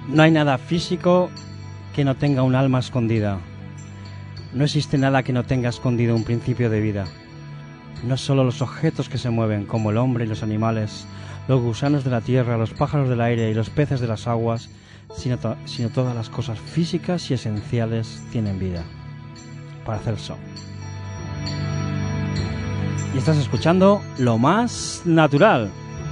No hay nada físico que no tenga un alma escondida. No existe nada que no tenga escondido un principio de vida. No solo los objetos que se mueven, como el hombre y los animales, los gusanos de la tierra, los pájaros del aire y los peces de las aguas, sino todas las cosas físicas y esenciales tienen vida para hacer son. Y estás escuchando Lo Más Natural.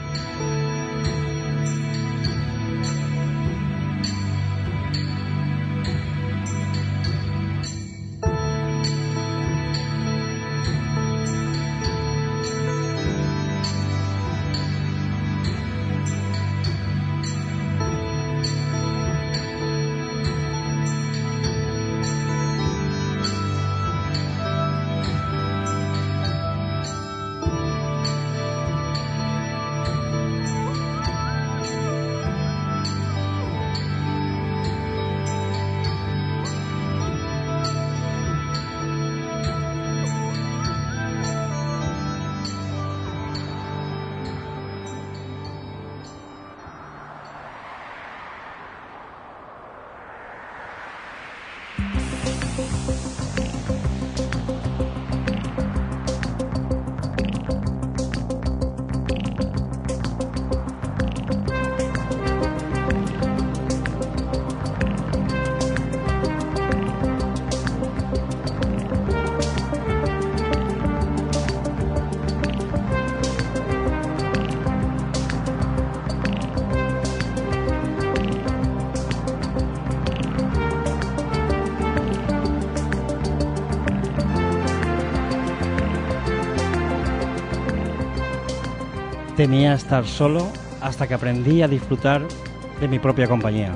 Temía estar solo hasta que aprendí a disfrutar de mi propia compañía.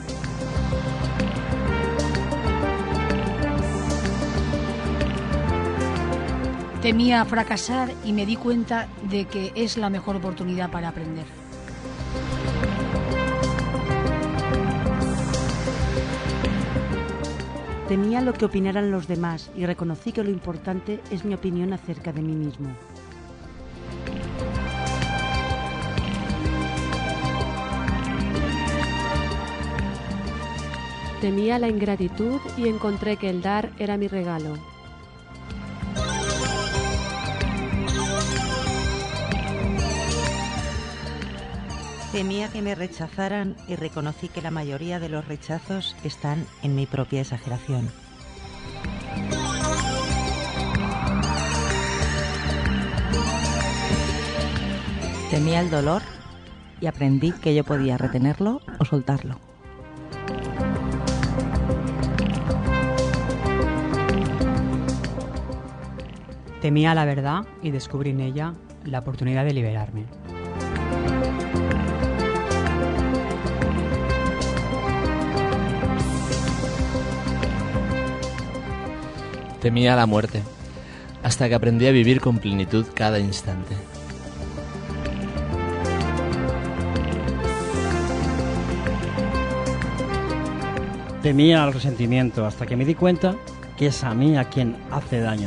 Temía fracasar y me di cuenta de que es la mejor oportunidad para aprender. Temía lo que opinaran los demás y reconocí que lo importante es mi opinión acerca de mí mismo. Temía la ingratitud y encontré que el dar era mi regalo. Temía que me rechazaran y reconocí que la mayoría de los rechazos están en mi propia exageración. Temía el dolor y aprendí que yo podía retenerlo o soltarlo. Temía la verdad y descubrí en ella la oportunidad de liberarme. Temía la muerte, hasta que aprendí a vivir con plenitud cada instante. Temía el resentimiento, hasta que me di cuenta que es a mí a quien hace daño.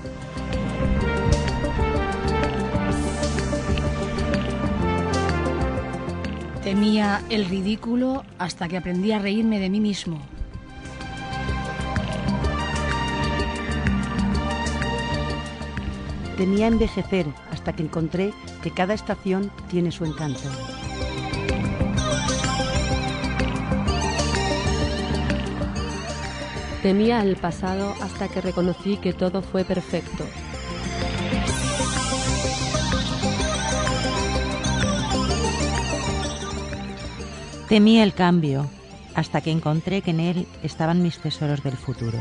Temía el ridículo hasta que aprendí a reírme de mí mismo. Temía envejecer hasta que encontré que cada estación tiene su encanto. Temía el pasado hasta que reconocí que todo fue perfecto. Temía el cambio hasta que encontré que en él estaban mis tesoros del futuro.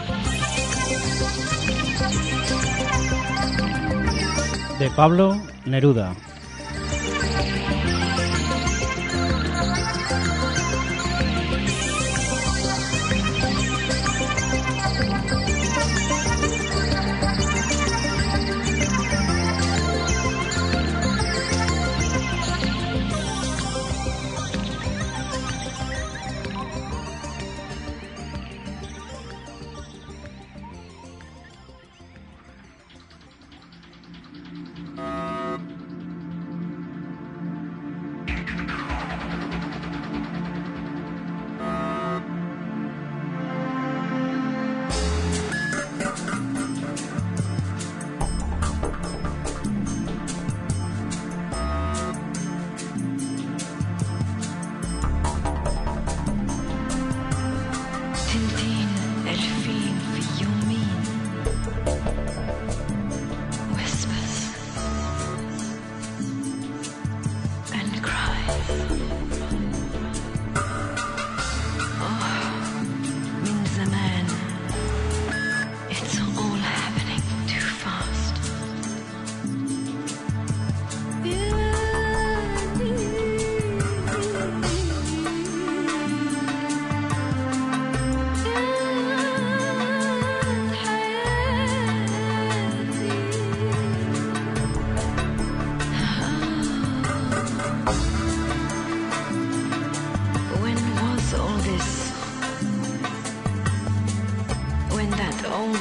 De Pablo Neruda.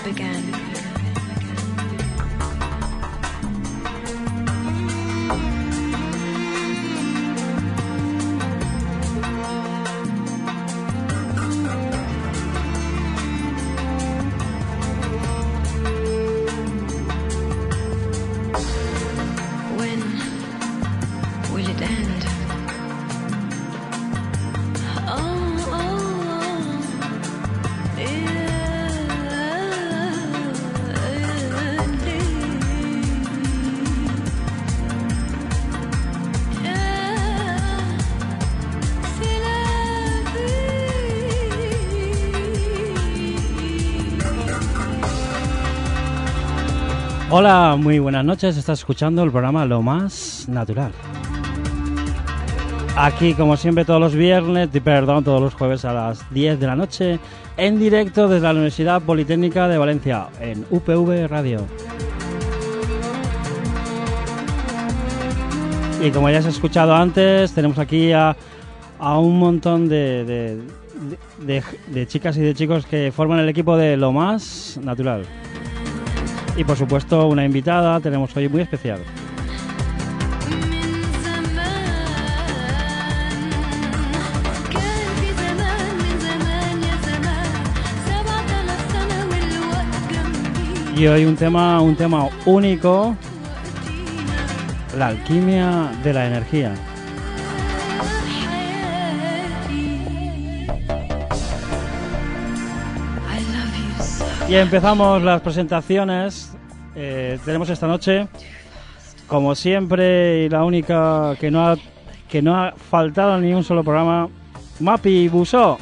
again. When will it end? Hola, muy buenas noches. Estás escuchando el programa Lo Más Natural. Aquí, como siempre, todos los todos los jueves a las 10 de la noche, en directo desde la Universidad Politécnica de Valencia, en UPV Radio. Y como ya has escuchado antes, tenemos aquí a un montón de chicas y de chicos que forman el equipo de Lo Más Natural. Y por supuesto una invitada tenemos hoy muy especial. Y hoy un tema único, la alquimia de la energía. Y empezamos las presentaciones. Tenemos esta noche, como siempre, y la única que no ha faltado en ni un solo programa, Mapi Busó.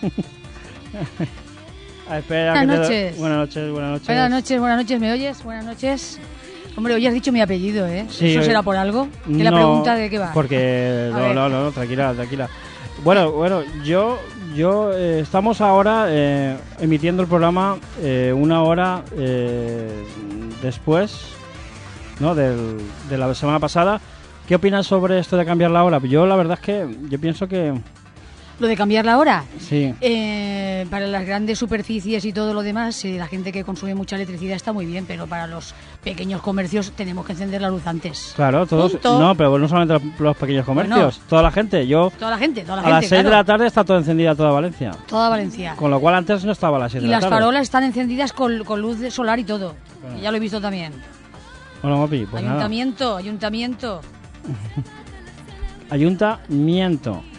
Buenas noches. Buenas noches, ¿me oyes? Buenas noches. Hombre, hoy has dicho mi apellido, ¿eh? Sí, ¿eso será por algo? ¿Que la pregunta de qué va? Porque... No, tranquila. Bueno, yo estamos ahora emitiendo el programa una hora después, ¿no? de la semana pasada. ¿Qué opinas sobre esto de cambiar la hora? Yo la verdad es que yo pienso que... ¿Lo de cambiar la hora? Sí. Para las grandes superficies y todo lo demás, la gente que consume mucha electricidad está muy bien, pero para los pequeños comercios tenemos que encender la luz antes. Claro, todos. Punto. No, pero no solamente los pequeños comercios, bueno, toda la gente. Toda la gente. A las 6 de la tarde está todo encendida toda Valencia. Toda Valencia. Con lo cual antes no estaba a las 6 de la tarde. Y las farolas están encendidas con luz solar y todo. Bueno. Ya lo he visto también. Bueno, Mapi, pues Ayuntamiento. Ayuntamiento.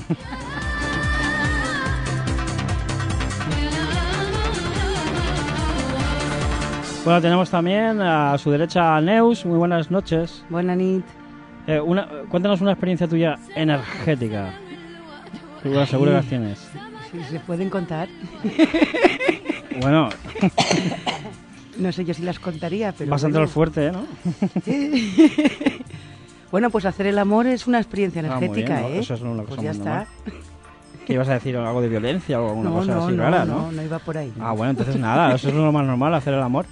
Bueno, tenemos también a su derecha a Neus. Muy buenas noches. Buenas noches. Cuéntanos una experiencia tuya energética. Seguro que las tienes. Sí, se pueden contar. Bueno. No sé yo si las contaría, pero... Bastante bueno. Fuerte, ¿no? Bueno, pues hacer el amor es una experiencia energética, bien, ¿no? ¿eh? Eso es una cosa pues ya está. Normal. ¿Qué ibas a decir? ¿Algo de violencia o alguna cosa así rara, no? No iba por ahí. Ah, bueno, entonces nada, eso es lo más normal, hacer el amor.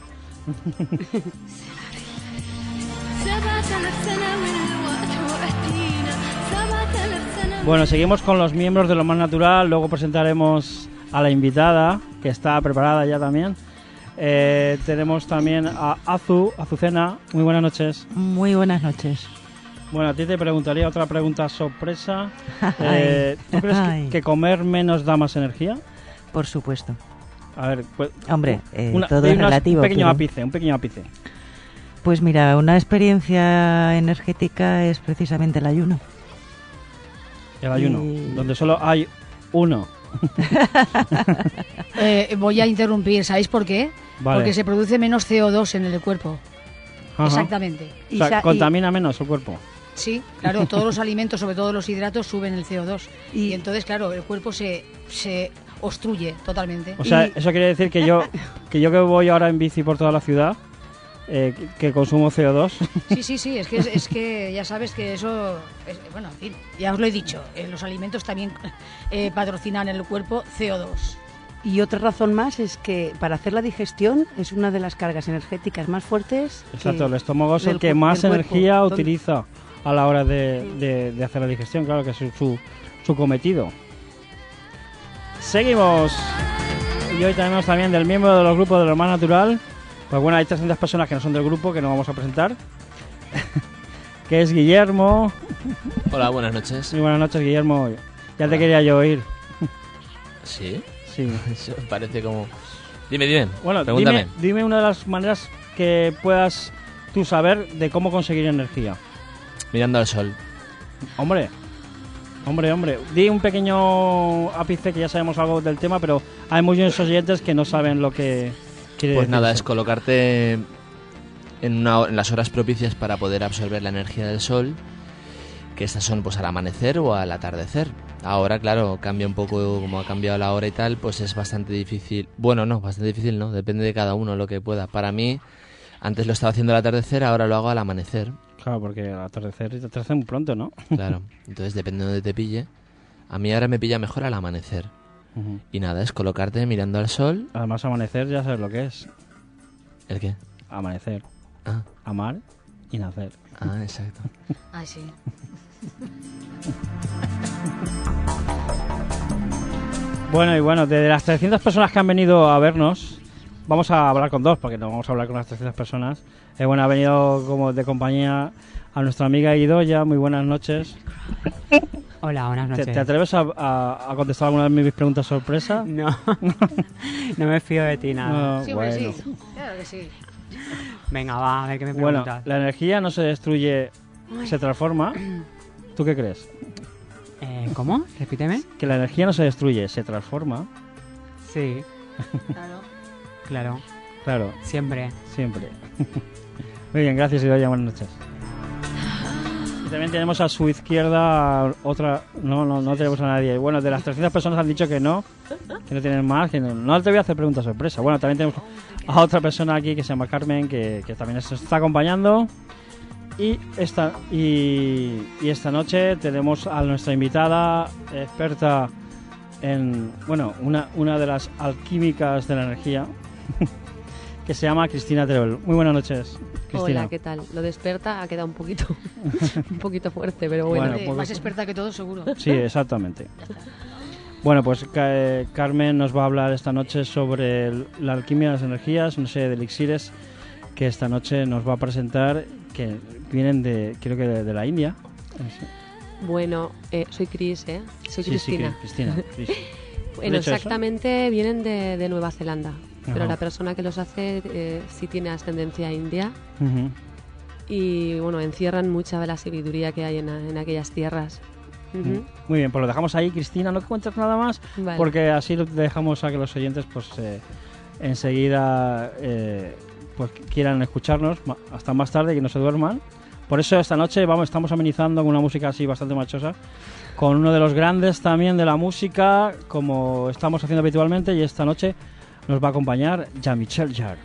Bueno, seguimos con los miembros de Lo Más Natural, luego presentaremos a la invitada, que está preparada ya también. Tenemos también a Azucena. Muy buenas noches. Muy buenas noches. Bueno, a ti te preguntaría otra pregunta sorpresa. ¿Tú crees que comer menos da más energía? Por supuesto. A ver, pues, hombre, todo es relativo. Un pequeño ápice. Pues mira, una experiencia energética es precisamente el ayuno. El ayuno, donde solo hay uno. Voy a interrumpir, ¿sabéis por qué? Vale. Porque se produce menos CO2 en el cuerpo. Ajá. Exactamente. O sea, contamina menos el cuerpo. Sí, claro, todos los alimentos, sobre todo los hidratos, suben el CO2. Y entonces, claro, el cuerpo se obstruye totalmente. O sea, eso quiere decir que yo que voy ahora en bici por toda la ciudad, que consumo CO2. Sí, es que ya sabes que eso... bueno, en fin, ya os lo he dicho, los alimentos también patrocinan en el cuerpo CO2. Y otra razón más es que para hacer la digestión es una de las cargas energéticas más fuertes. Exacto, el estómago es el que más energía utiliza a la hora de hacer la digestión, claro que es su cometido. Seguimos. Y hoy tenemos también del miembro de los grupos de lo más natural. Pues bueno, hay 300 personas que no son del grupo, que no vamos a presentar. Que es Guillermo. Hola, buenas noches. Muy buenas noches, Guillermo. Ya te quería yo oír. ¿Sí? Sí. Eso parece como... Dime. Bueno, pregúntame. dime una de las maneras que puedas tú saber de cómo conseguir energía. Mirando al sol. Hombre. Di un pequeño ápice, que ya sabemos algo del tema, pero hay muchos oyentes que no saben lo que quiere Pues decir nada, eso. es colocarte en las horas propicias para poder absorber la energía del sol, que estas son pues al amanecer o al atardecer. Ahora, claro, cambia un poco, como ha cambiado la hora y tal, pues es bastante difícil. Bueno, no, bastante difícil no, depende de cada uno lo que pueda. Para mí, antes lo estaba haciendo al atardecer, ahora lo hago al amanecer. Claro, porque al atardecer te atardecer muy pronto, ¿no? Claro, entonces depende de donde te pille. A mí ahora me pilla mejor al amanecer. Ujú. Y nada, es colocarte mirando al sol. Además, amanecer ya sabes lo que es. ¿El qué? Amanecer. Ah, Amar y nacer. exacto. Ay, sí. Bueno, de las 300 personas que han venido a vernos, vamos a hablar con dos, porque no vamos a hablar con las 300 personas. Bueno, ha venido como de compañía a nuestra amiga Idoya. Muy buenas noches. Hola, buenas noches. ¿Te atreves a contestar alguna de mis preguntas sorpresa? No, no me fío de ti nada. No, Sí, hombre, bueno. sí. Claro que sí. Venga, va, a ver qué me Bueno, preguntas. la energía no se destruye, se transforma. ¿Tú qué crees? ¿Cómo? Repíteme. Que la energía no se destruye, se transforma. Sí, Claro. claro, Claro, siempre. siempre. Muy bien, gracias Idoya, buenas noches. Y también tenemos a su izquierda otra... No tenemos a nadie. Bueno, de las 300 personas han dicho que no tienen más, que no te voy a hacer preguntas sorpresa. Bueno, también tenemos a otra persona aquí que se llama Carmen, que también nos está acompañando. Y esta noche tenemos a nuestra invitada experta en, bueno, una de las alquímicas de la energía, que se llama Cristina Teruel. Muy buenas noches, Cristina. Hola, ¿qué tal? Lo de experta ha quedado un poquito fuerte, pero bueno. Bueno, pues- Más experta que todo, seguro. Sí, exactamente. Bueno, pues Carmen nos va a hablar esta noche sobre la alquimia de las energías, una serie de elixires que esta noche nos va a presentar, que vienen creo que de la India. Bueno, soy Cris, ¿eh? Soy Sí, Cristina. sí, Cristina. Cris. Bueno, ¿Has dicho eso? exactamente vienen de Nueva Zelanda, pero Ajá. la persona que los hace sí tiene ascendencia india Ujú. y, bueno, encierran mucha de la sabiduría que hay en aquellas tierras. Ujú. Muy bien, pues lo dejamos ahí, Cristina. No cuentes nada más, Vale. porque así lo dejamos a que los oyentes, pues enseguida, pues quieran escucharnos hasta más tarde, que no se duerman. Por eso esta noche estamos amenizando con una música así bastante machosa, con uno de los grandes también de la música, como estamos haciendo habitualmente, y esta noche nos va a acompañar Jean-Michel Jarre.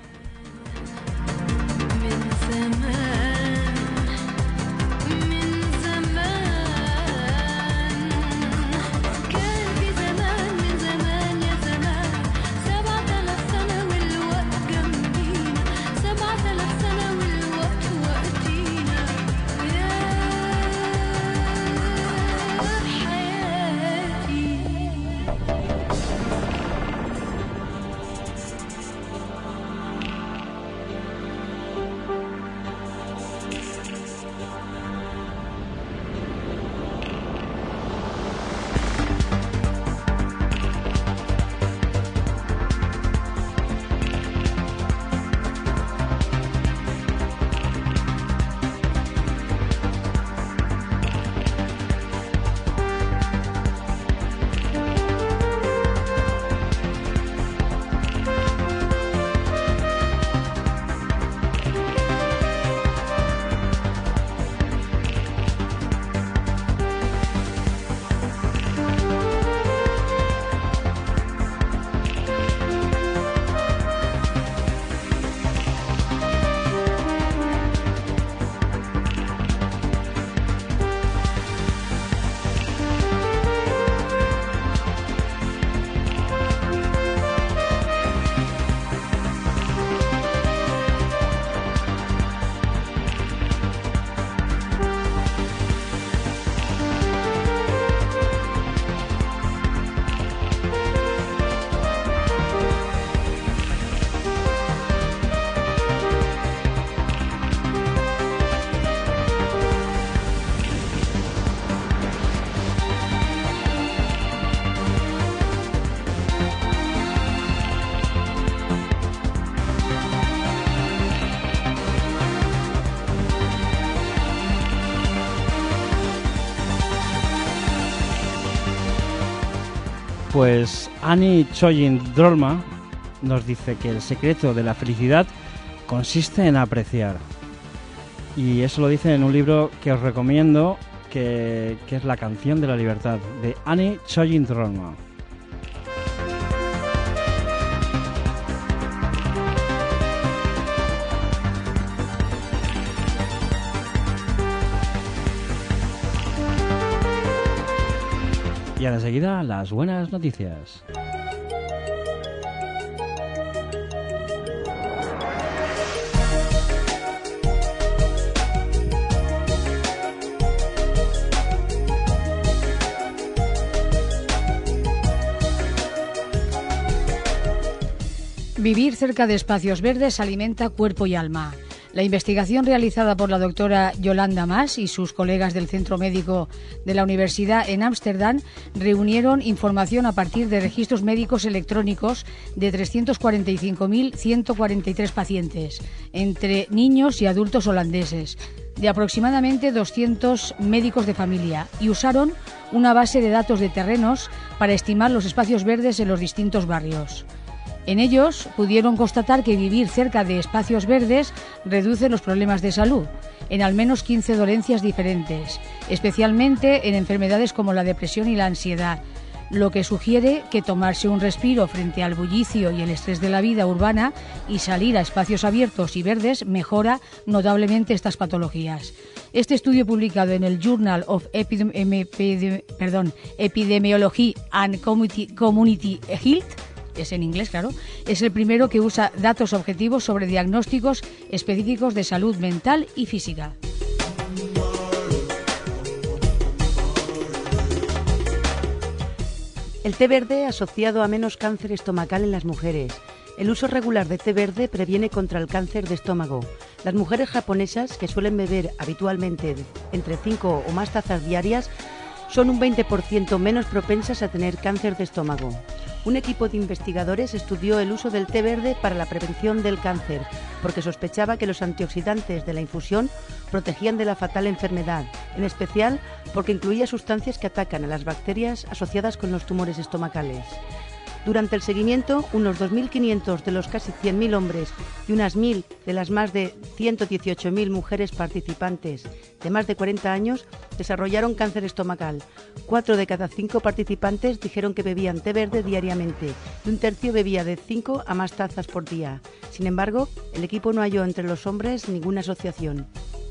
Pues Annie Chojin Drolma nos dice que el secreto de la felicidad consiste en apreciar. Y eso lo dice en un libro que os recomiendo, que es La canción de la libertad, de Annie Chojin Drolma. Y ahora enseguida las buenas noticias. Vivir cerca de espacios verdes alimenta cuerpo y alma. La investigación realizada por la doctora Yolanda Mas y sus colegas del Centro Médico de la Universidad en Ámsterdam reunieron información a partir de registros médicos electrónicos de 345.143 pacientes, entre niños y adultos holandeses, de aproximadamente 200 médicos de familia, y usaron una base de datos de terrenos para estimar los espacios verdes en los distintos barrios. En ellos pudieron constatar que vivir cerca de espacios verdes reduce los problemas de salud en al menos 15 dolencias diferentes, especialmente en enfermedades como la depresión y la ansiedad, lo que sugiere que tomarse un respiro frente al bullicio y el estrés de la vida urbana y salir a espacios abiertos y verdes mejora notablemente estas patologías. Este estudio, publicado en el Journal of Epidemiology and Community Health, es en inglés, claro, es el primero que usa datos objetivos sobre diagnósticos específicos de salud mental y física. El té verde asociado a menos cáncer estomacal en las mujeres. El uso regular de té verde previene contra el cáncer de estómago. Las mujeres japonesas, que suelen beber habitualmente entre 5 o más tazas diarias, son un 20% menos propensas a tener cáncer de estómago. Un equipo de investigadores estudió el uso del té verde para la prevención del cáncer, porque sospechaba que los antioxidantes de la infusión protegían de la fatal enfermedad, en especial porque incluía sustancias que atacan a las bacterias asociadas con los tumores estomacales. Durante el seguimiento, unos 2.500 de los casi 100.000 hombres y unas 1.000 de las más de 118.000 mujeres participantes de más de 40 años desarrollaron cáncer estomacal. 4 de cada 5 participantes dijeron que bebían té verde diariamente y un tercio bebía de 5 a más tazas por día. Sin embargo, el equipo no halló entre los hombres ninguna asociación.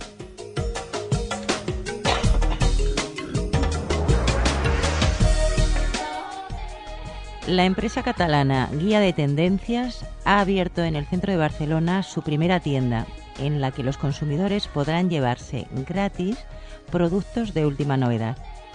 La empresa catalana Guía de Tendencias ha abierto en el centro de Barcelona su primera tienda, en la que los consumidores podrán llevarse gratis productos de última novedad.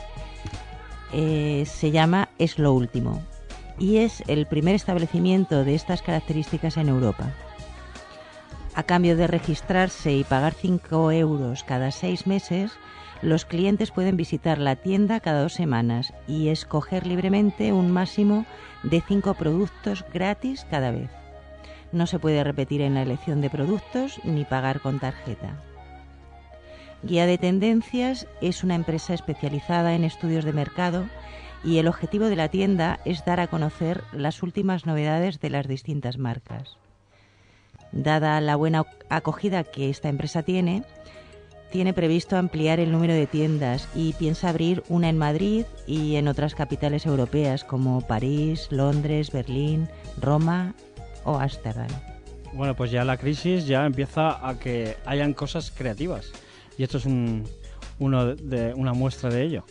Se llama Es lo Último y es el primer establecimiento de estas características en Europa. A cambio de registrarse y pagar 5 euros cada 6 meses, los clientes pueden visitar la tienda cada 2 semanas y escoger libremente un máximo de 5 productos gratis cada vez. No se puede repetir en la elección de productos ni pagar con tarjeta. Guía de Tendencias es una empresa especializada en estudios de mercado y el objetivo de la tienda es dar a conocer las últimas novedades de las distintas marcas. Dada la buena acogida que esta empresa tiene previsto ampliar el número de tiendas y piensa abrir una en Madrid y en otras capitales europeas como París, Londres, Berlín, Roma o Ámsterdam. Bueno, pues ya la crisis ya empieza a que hayan cosas creativas y esto es una muestra de ello.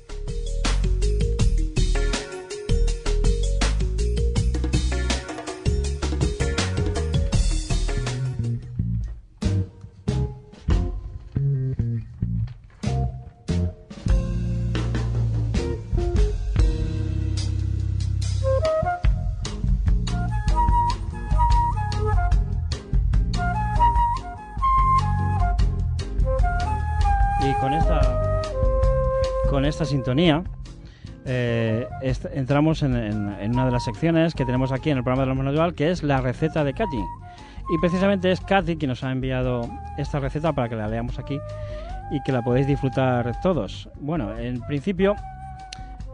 Con esta sintonía entramos en una de las secciones que tenemos aquí en el programa de la Manual, que es la receta de Katy. Y precisamente es Katy quien nos ha enviado esta receta para que la leamos aquí y que la podéis disfrutar todos. Bueno, en principio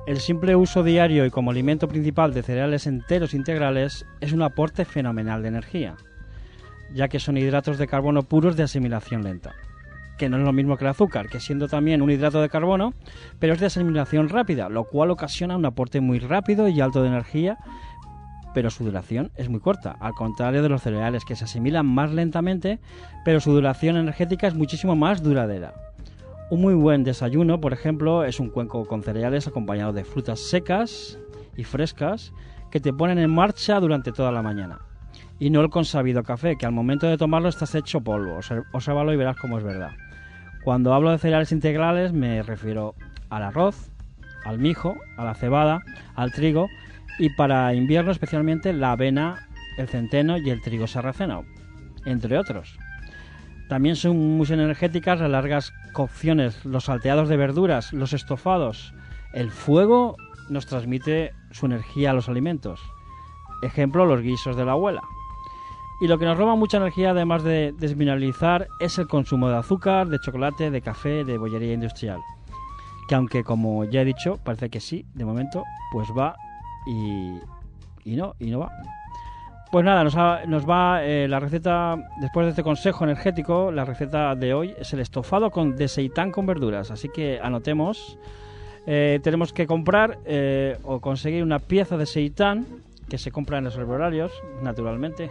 El simple uso diario y como alimento principal de cereales enteros integrales es un aporte fenomenal de energía, ya que son hidratos de carbono puros de asimilación lenta, que no es lo mismo que el azúcar, que siendo también un hidrato de carbono, pero es de asimilación rápida, lo cual ocasiona un aporte muy rápido y alto de energía, pero su duración es muy corta, al contrario de los cereales, que se asimilan más lentamente, pero su duración energética es muchísimo más duradera. Un muy buen desayuno, por ejemplo, es un cuenco con cereales acompañado de frutas secas y frescas que te ponen en marcha durante toda la mañana. Y no el consabido café, que al momento de tomarlo estás hecho polvo. Obsérvalo y verás cómo es verdad. Cuando hablo de cereales integrales me refiero al arroz, al mijo, a la cebada, al trigo y para invierno especialmente la avena, el centeno y el trigo sarraceno, entre otros. También son muy energéticas las largas cocciones, los salteados de verduras, los estofados. El fuego nos transmite su energía a los alimentos. Ejemplo, los guisos de la abuela. Y lo que nos roba mucha energía, además de desmineralizar, es el consumo de azúcar, de chocolate, de café, de bollería industrial. Que aunque, como ya he dicho, parece que sí, de momento, pues va y no va. Pues nada, nos va la receta, después de este consejo energético, la receta de hoy es el estofado de seitán con verduras. Así que anotemos, tenemos que comprar o conseguir una pieza de seitán, que se compra en los herbolarios, naturalmente.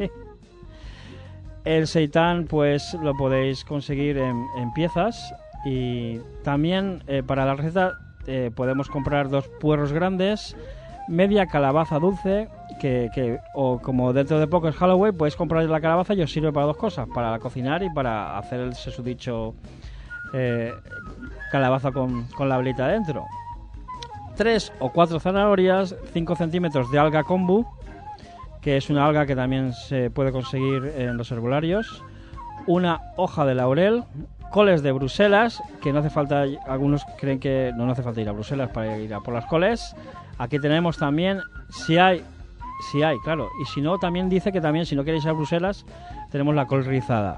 El seitán pues lo podéis conseguir en piezas, y también para la receta podemos comprar 2 puerros grandes, media calabaza dulce, o como dentro de poco es Halloween, podéis comprar la calabaza y os sirve para 2 cosas, para cocinar y para hacer el susdicho calabaza con la velita dentro. 3 o 4 zanahorias, 5 centímetros de alga kombu, que es una alga que también se puede conseguir en los herbolarios, una hoja de laurel, coles de Bruselas, que no hace falta, algunos creen que no hace falta ir a Bruselas para ir a por las coles. Aquí tenemos también, si hay, claro, y si no, también dice que también, si no queréis ir a Bruselas, tenemos la col rizada.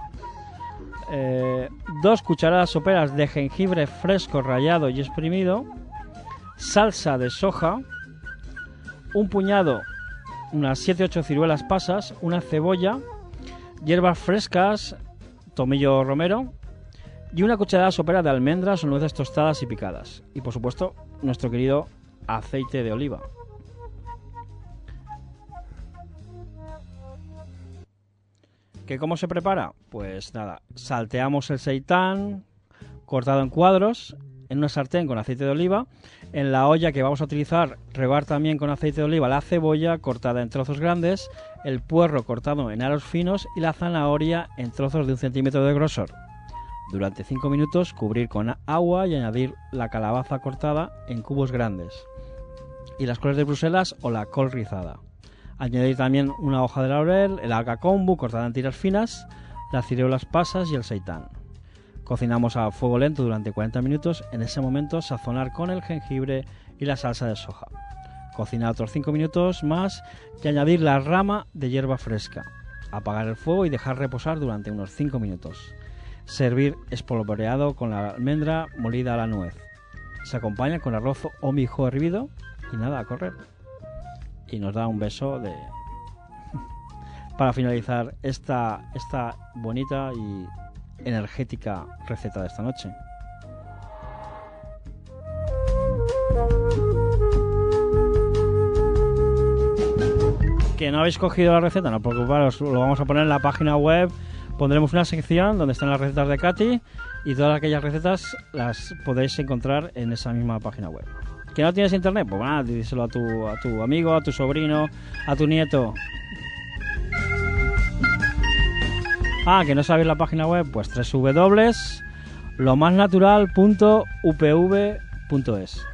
2 cucharadas soperas de jengibre fresco rallado y exprimido, salsa de soja, un puñado, unas 7-8 ciruelas pasas, una cebolla, hierbas frescas, tomillo romero y una cucharada sopera de almendras o nueces tostadas y picadas. Y por supuesto, nuestro querido aceite de oliva. ¿Que cómo se prepara? Pues nada, salteamos el seitán cortado en cuadros en una sartén con aceite de oliva. En la olla que vamos a utilizar, regar también con aceite de oliva la cebolla cortada en trozos grandes, el puerro cortado en aros finos y la zanahoria en trozos de 1 centímetro de grosor. Durante 5 minutos cubrir con agua y añadir la calabaza cortada en cubos grandes y las coles de Bruselas o la col rizada. Añadir también una hoja de laurel, el alga kombu cortada en tiras finas, las ciruelas pasas y el seitán. Cocinamos a fuego lento durante 40 minutos. En ese momento sazonar con el jengibre y la salsa de soja. Cocinar otros 5 minutos más y añadir la rama de hierba fresca. Apagar el fuego y dejar reposar durante unos 5 minutos. Servir espolvoreado con la almendra molida a la nuez. Se acompaña con arroz o mijo hervido y nada, a correr. Y nos da un beso para finalizar esta bonita y energética receta de esta noche. ¿Que no habéis cogido la receta? No preocuparos, lo vamos a poner en la página web. Pondremos una sección donde están las recetas de Katy y todas aquellas recetas las podéis encontrar en esa misma página web. ¿Que no tienes internet? Pues nada, díselo a tu amigo, a tu sobrino, a tu nieto. ¿Que no sabéis la página web? Pues www.lomasnatural.upv.es.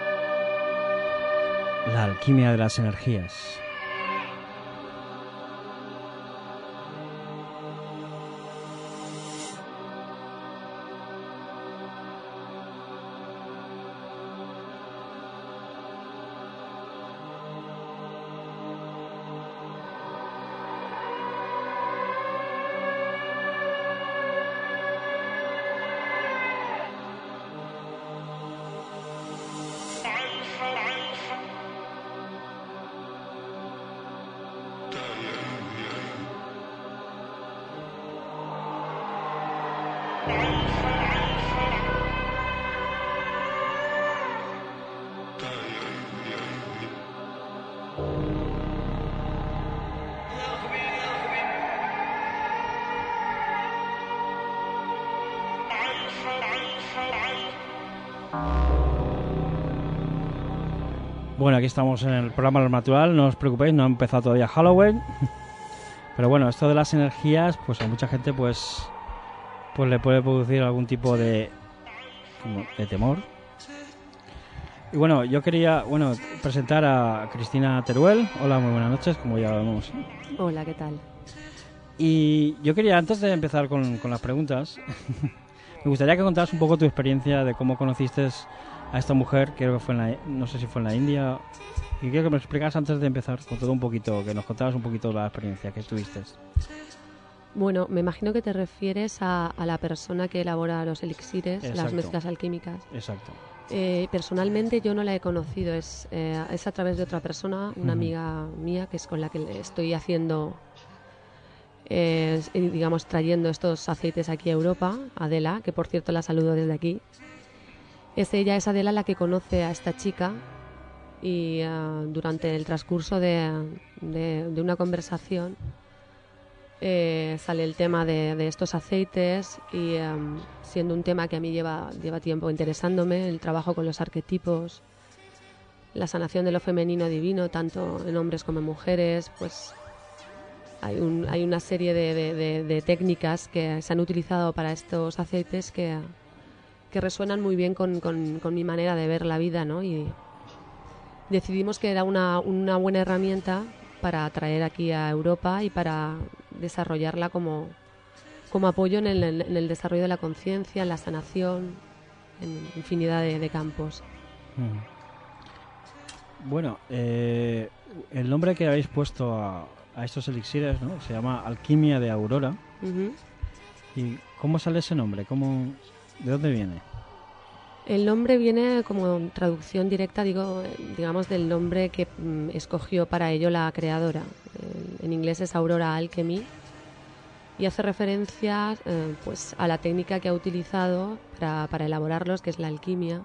La alquimia de las energías. Bueno, aquí estamos en el programa Lo Natural, no os preocupéis, no ha empezado todavía Halloween. Pero bueno, esto de las energías, pues a mucha gente pues le puede producir algún tipo de temor. Y bueno, yo quería presentar a Cristina Teruel. Hola, muy buenas noches, como ya vemos. Hola, ¿qué tal? Y yo quería, antes de empezar con las preguntas, me gustaría que contaras un poco tu experiencia de cómo conociste a esta mujer, creo que fue no sé si fue en la India, y quiero que me explicas antes de empezar con todo un poquito, que nos contaras un poquito la experiencia que tuviste. Bueno, me imagino que te refieres a la persona que elabora los elixires, Exacto. Las mezclas alquímicas. Exacto. Personalmente yo no la he conocido, es a través de otra persona, una amiga mía, que es con la que estoy haciendo, digamos, trayendo estos aceites aquí a Europa, Adela, que por cierto la saludo desde aquí. Es Adela la que conoce a esta chica y durante el transcurso de una conversación sale el tema de estos aceites y siendo un tema que a mí lleva tiempo interesándome, el trabajo con los arquetipos, la sanación de lo femenino divino, tanto en hombres como en mujeres, pues hay una serie de técnicas que se han utilizado para estos aceites que resuenan muy bien con mi manera de ver la vida, ¿no? Y decidimos que era una buena herramienta para traer aquí a Europa y para desarrollarla como apoyo en el desarrollo de la conciencia, en la sanación, en infinidad de campos. Bueno, el nombre que habéis puesto a estos elixires, ¿no? Se llama Alquimia de Aurora. Uh-huh. ¿Y cómo sale ese nombre? ¿De dónde viene? El nombre viene como traducción directa, digamos, del nombre que escogió para ello la creadora. En inglés es Aurora Alchemy y hace referencia pues a la técnica que ha utilizado para elaborarlos, que es la alquimia,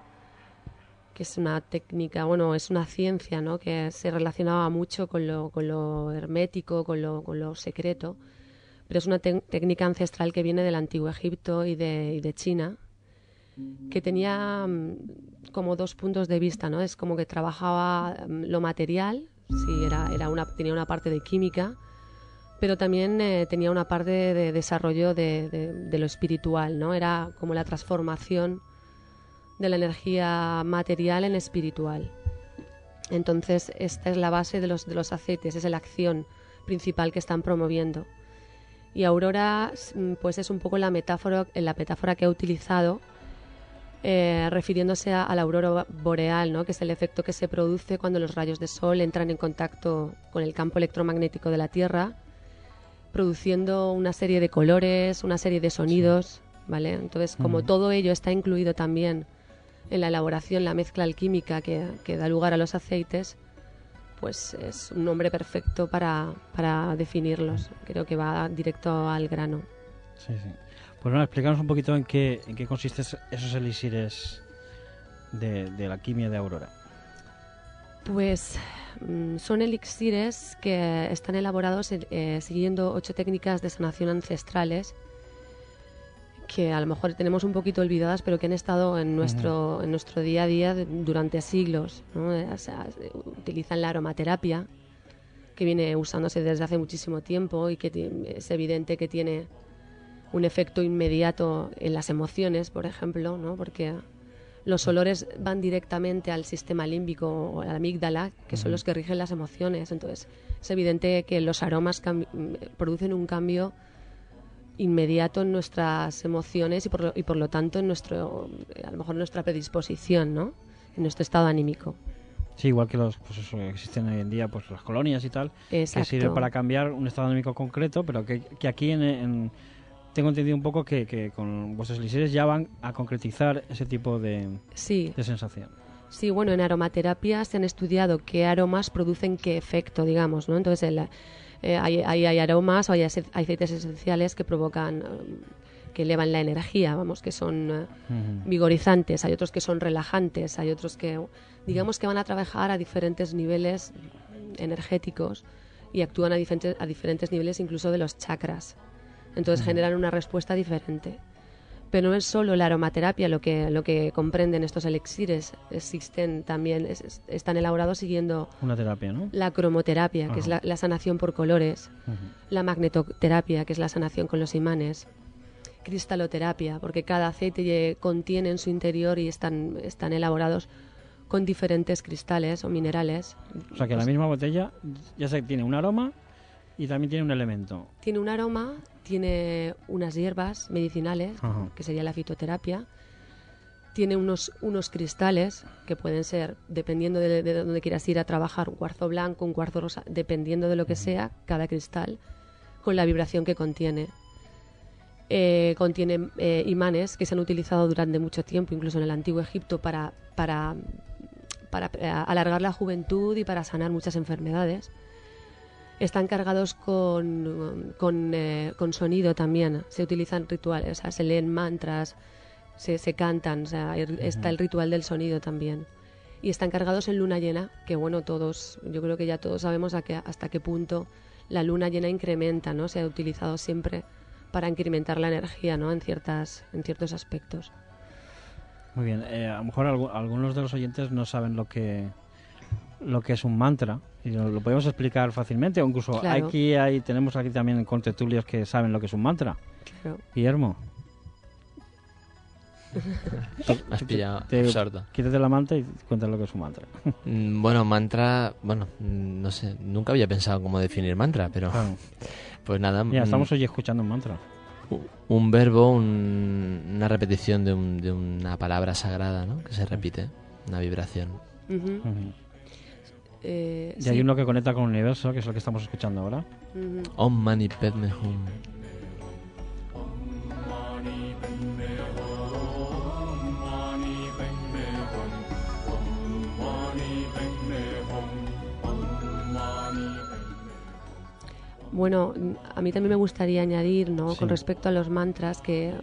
que es una técnica, es una ciencia, ¿no?, que se relacionaba mucho con lo hermético, con lo secreto, pero es una técnica ancestral que viene del Antiguo Egipto y de China, que tenía como dos puntos de vista, ¿no? Es como que trabajaba lo material, sí, tenía una parte de química, pero también tenía una parte de desarrollo de lo espiritual, ¿no? Era como la transformación de la energía material en espiritual. Entonces, esta es la base de los aceites, es la acción principal que están promoviendo. Y Aurora, pues es un poco la metáfora que ha utilizado, refiriéndose a la aurora boreal, ¿no?, que es el efecto que se produce cuando los rayos de sol entran en contacto con el campo electromagnético de la Tierra, produciendo una serie de colores, una serie de sonidos, ¿vale? Entonces, como todo ello está incluido también en la elaboración, la mezcla alquímica que da lugar a los aceites, pues es un nombre perfecto para definirlos. Creo que va directo al grano. Sí. Pues bueno, explícanos un poquito en qué consisten esos elixires de la alquimia de Aurora. Pues son elixires que están elaborados siguiendo 8 técnicas de sanación ancestrales que a lo mejor tenemos un poquito olvidadas, pero que han estado en nuestro día a día durante siglos, ¿no? O sea, utilizan la aromaterapia, que viene usándose desde hace muchísimo tiempo y que es evidente que tiene un efecto inmediato en las emociones, por ejemplo, ¿no? Porque los olores van directamente al sistema límbico o a la amígdala, que son los que rigen las emociones. Entonces, es evidente que los aromas producen un cambio inmediato en nuestras emociones y por lo tanto en a lo mejor nuestra predisposición, ¿no?, en nuestro estado anímico. Sí, igual que existen hoy en día pues las colonias y tal, Exacto, que sirven para cambiar un estado anímico concreto, pero que aquí tengo entendido un poco que con vuestros elixires ya van a concretizar ese tipo de sensación. Sí, bueno, en aromaterapia se han estudiado qué aromas producen qué efecto, digamos, ¿no? Entonces hay aromas o hay aceites esenciales que provocan que elevan la energía, vamos, que son vigorizantes, hay otros que son relajantes, hay otros que, digamos, que van a trabajar a diferentes niveles energéticos y actúan a diferentes niveles incluso de los chakras. Entonces generan una respuesta diferente. Pero no es solo la aromaterapia lo que comprenden estos elixires. Existen también, están elaborados siguiendo una terapia, ¿no? La cromoterapia, que es la sanación por colores, la magnetoterapia, que es la sanación con los imanes, cristaloterapia, porque cada aceite contiene en su interior y están elaborados con diferentes cristales o minerales. O sea que la misma botella ya sé que tiene un aroma y también tiene un elemento. Tiene un aroma, tiene unas hierbas medicinales, que sería la fitoterapia. Tiene unos cristales que pueden ser, dependiendo de dónde quieras ir a trabajar, un cuarzo blanco, un cuarzo rosa, dependiendo de lo que sea, cada cristal, con la vibración que contiene. Contiene imanes que se han utilizado durante mucho tiempo, incluso en el Antiguo Egipto, para alargar la juventud y para sanar muchas enfermedades. Están cargados con sonido también. Se utilizan rituales, o sea, se leen mantras, se cantan, o sea, está el ritual del sonido también. Y están cargados en luna llena, que bueno, yo creo que ya todos sabemos hasta qué punto la luna llena incrementa, ¿no? Se ha utilizado siempre para incrementar la energía, ¿no? En ciertos aspectos. Muy bien, a lo mejor algunos de los oyentes no saben lo que es un mantra, y lo podemos explicar fácilmente, o incluso claro. Tenemos aquí también contertulios que saben lo que es un mantra. Claro. Guillermo. Me has pillado absorto. Quítate la manta y cuéntale lo que es un mantra. Bueno, mantra, no sé, nunca había pensado cómo definir mantra, pero claro. Pues nada. Mira, estamos hoy escuchando un mantra. Un verbo, una repetición de una palabra sagrada, ¿no? Que se repite, una vibración. Y hay uno que conecta con el universo, que es lo que estamos escuchando ahora. Om Mani Padme Hum. Bueno, a mí también me gustaría añadir, ¿no? Sí. Con respecto a los mantras, que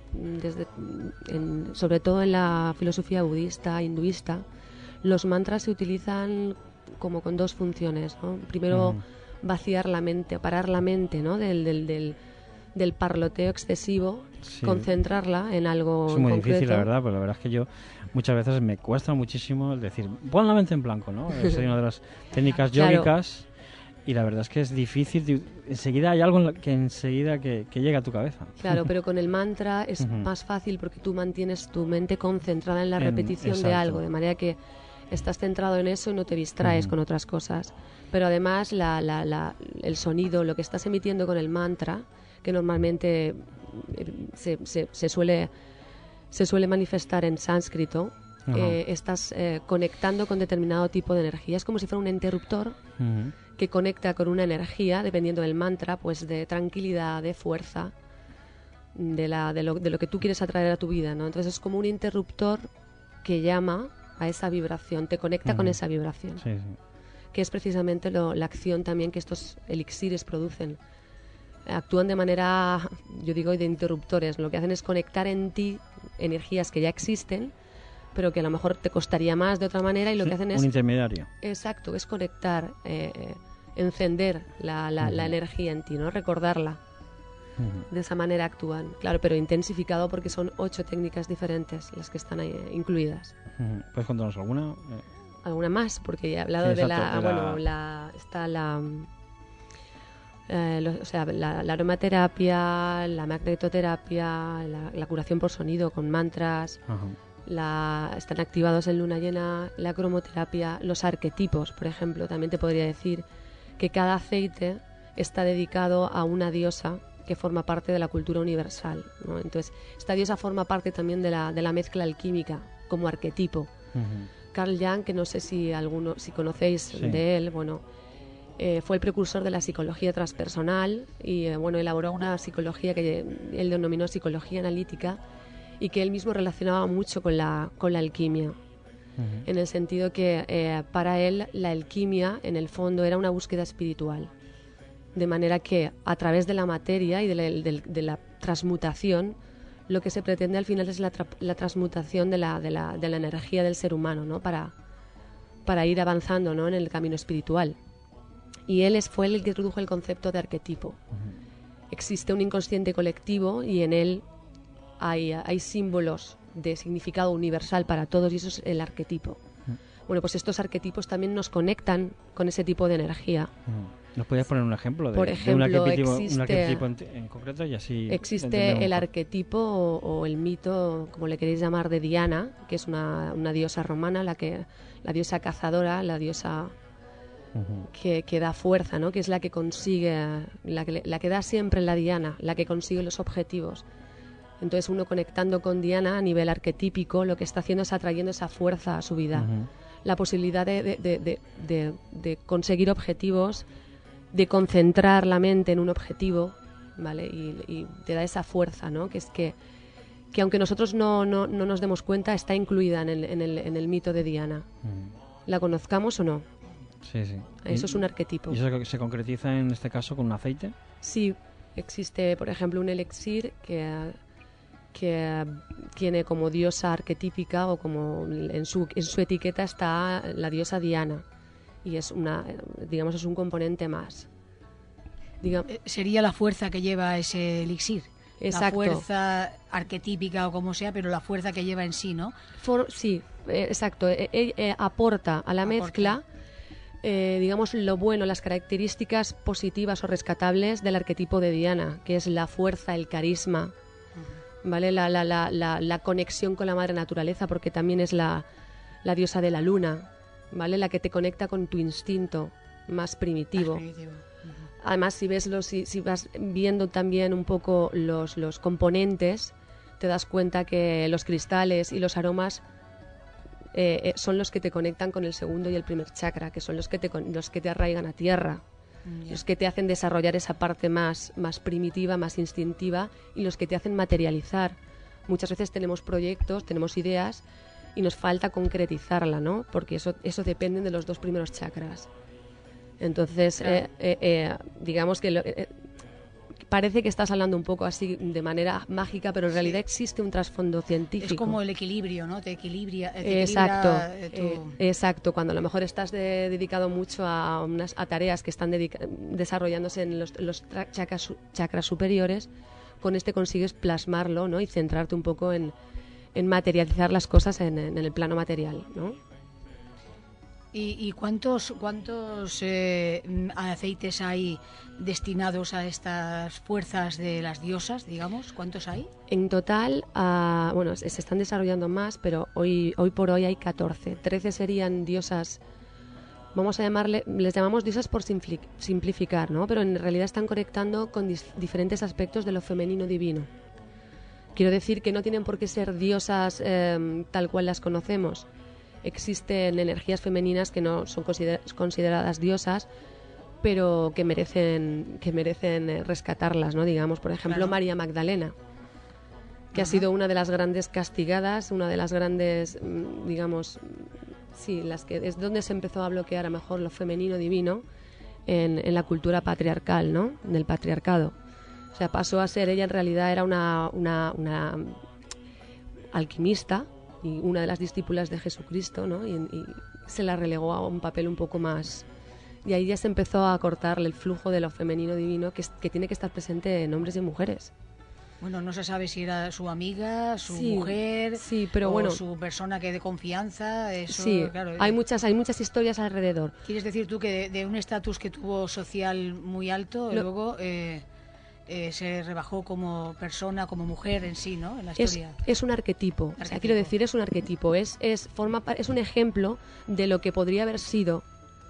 sobre todo en la filosofía budista, hinduista, los mantras se utilizan como con dos funciones, ¿no? Primero, vaciar la mente, parar la mente, ¿no? del parloteo excesivo, sí. Concentrarla en algo es muy concreto. difícil, la verdad, pero la verdad es que yo muchas veces me cuesta muchísimo decir, pon la mente en blanco, ¿no? Es una de las técnicas yógicas. Y la verdad es que es difícil. Enseguida hay algo que llega a tu cabeza. Claro, pero con el mantra es más fácil porque tú mantienes tu mente concentrada en la repetición de algo, de manera que estás centrado en eso y no te distraes con otras cosas. Pero además el sonido, lo que estás emitiendo con el mantra, que normalmente se suele manifestar en sánscrito, estás conectando con determinado tipo de energía. Es como si fuera un interruptor que conecta con una energía, dependiendo del mantra, pues de tranquilidad, de fuerza, de lo que tú quieres atraer a tu vida, ¿no? Entonces es como un interruptor que llama a esa vibración, te conecta con esa vibración, sí. Que es precisamente la acción también que estos elixires producen. Actúan de manera, yo digo, de interruptores. Lo que hacen es conectar en ti energías que ya existen, pero que a lo mejor te costaría más de otra manera, y lo que hacen es... Un intermediario. Exacto, es conectar, encender la energía en ti, ¿no? Recordarla. De esa manera actúan. Claro, pero intensificado porque son 8 técnicas diferentes las que están ahí incluidas. ¿Puedes contarnos alguna? ¿Alguna más? Porque ya he hablado sí, exacto, está la aromaterapia, la magnetoterapia, la curación por sonido con mantras... están activados en luna llena, la cromoterapia, los arquetipos, por ejemplo. También te podría decir que cada aceite está dedicado a una diosa que forma parte de la cultura universal, ¿no? Entonces, esta diosa forma parte también de la mezcla alquímica como arquetipo. Carl Jung, que no sé si conocéis de él, bueno, fue el precursor de la psicología transpersonal y elaboró una psicología que él denominó psicología analítica, y que él mismo relacionaba mucho con la alquimia, en el sentido que para él la alquimia en el fondo era una búsqueda espiritual. De manera que a través de la materia y de la transmutación, lo que se pretende al final es la transmutación de la energía del ser humano, ¿no? Para ir avanzando, ¿no? En el camino espiritual. Y él fue el que introdujo el concepto de arquetipo. Existe un inconsciente colectivo y en él hay símbolos de significado universal para todos y eso es el arquetipo. Bueno, pues estos arquetipos también nos conectan con ese tipo de energía. ¿Nos podrías poner un ejemplo Por ejemplo, un arquetipo en concreto? Y así existe el arquetipo o el mito, como le queréis llamar, de Diana, que es una diosa romana, la diosa cazadora, la diosa que da fuerza, ¿no? Que es la que consigue, la que da siempre la diana, la que consigue los objetivos. Entonces uno conectando con Diana a nivel arquetípico lo que está haciendo es atrayendo esa fuerza a su vida. La posibilidad de conseguir objetivos, de concentrar la mente en un objetivo, ¿vale? Y te da esa fuerza, ¿no? Que es que aunque nosotros no nos demos cuenta, está incluida en el mito de Diana. ¿La conozcamos o no? Sí, sí. Eso es un arquetipo. ¿Y eso se concretiza en este caso con un aceite? Sí, existe, por ejemplo, un elixir que tiene como diosa arquetípica o como en su etiqueta está la diosa Diana y es es un componente más. Sería la fuerza que lleva ese elixir. Exacto. La fuerza arquetípica o como sea, pero la fuerza que lleva en sí, ¿no? Sí, exacto. Aporta a la mezcla, lo bueno, las características positivas o rescatables del arquetipo de Diana, que es la fuerza, el carisma, ¿vale? La conexión con la madre naturaleza, porque también es la diosa de la luna, ¿vale? La que te conecta con tu instinto más primitivo. Además, si vas viendo también un poco los componentes, te das cuenta que los cristales y los aromas son los que te conectan con el segundo y el primer chakra, que son los que te arraigan a tierra. Los que te hacen desarrollar esa parte más primitiva, más instintiva y los que te hacen materializar. Muchas veces tenemos proyectos, tenemos ideas y nos falta concretizarla, ¿no? Porque eso depende de los dos primeros chakras. Entonces, digamos que parece que estás hablando un poco así de manera mágica, pero en realidad existe un trasfondo científico. Es como el equilibrio, ¿no? Te equilibra. Exacto. Cuando a lo mejor estás dedicado mucho a tareas que están desarrollándose en los chakras superiores, con este consigues plasmarlo, ¿no? Y centrarte un poco en materializar las cosas en el plano material, ¿no? ¿Y cuántos aceites hay destinados a estas fuerzas de las diosas, digamos? ¿Cuántos hay? En total, se están desarrollando más, pero hoy por hoy hay 14. 13 serían diosas, les llamamos diosas por simplificar, ¿no? Pero en realidad están conectando con diferentes aspectos de lo femenino divino. Quiero decir que no tienen por qué ser diosas tal cual las conocemos. Existen energías femeninas que no son consideradas diosas, pero que merecen rescatarlas, ¿no? Digamos, por ejemplo, claro. María Magdalena, que ha sido una de las grandes castigadas, una de las grandes, es donde se empezó a bloquear a lo mejor lo femenino divino en la cultura patriarcal, ¿no? Del patriarcado. O sea, pasó a ser, ella en realidad era una alquimista y una de las discípulas de Jesucristo, ¿no? Y se la relegó a un papel un poco más. Y ahí ya se empezó a cortarle el flujo de lo femenino divino que tiene que estar presente en hombres y en mujeres. Bueno, no se sabe si era su amiga, su mujer, pero o su persona que de confianza. Eso, claro, hay muchas historias alrededor. ¿Quieres decir tú que de un estatus que tuvo social muy alto, luego se rebajó como persona, como mujer en sí, ¿no? En la historia. Es un arquetipo. O sea, quiero decir, es un arquetipo. Es un ejemplo de lo que podría haber sido,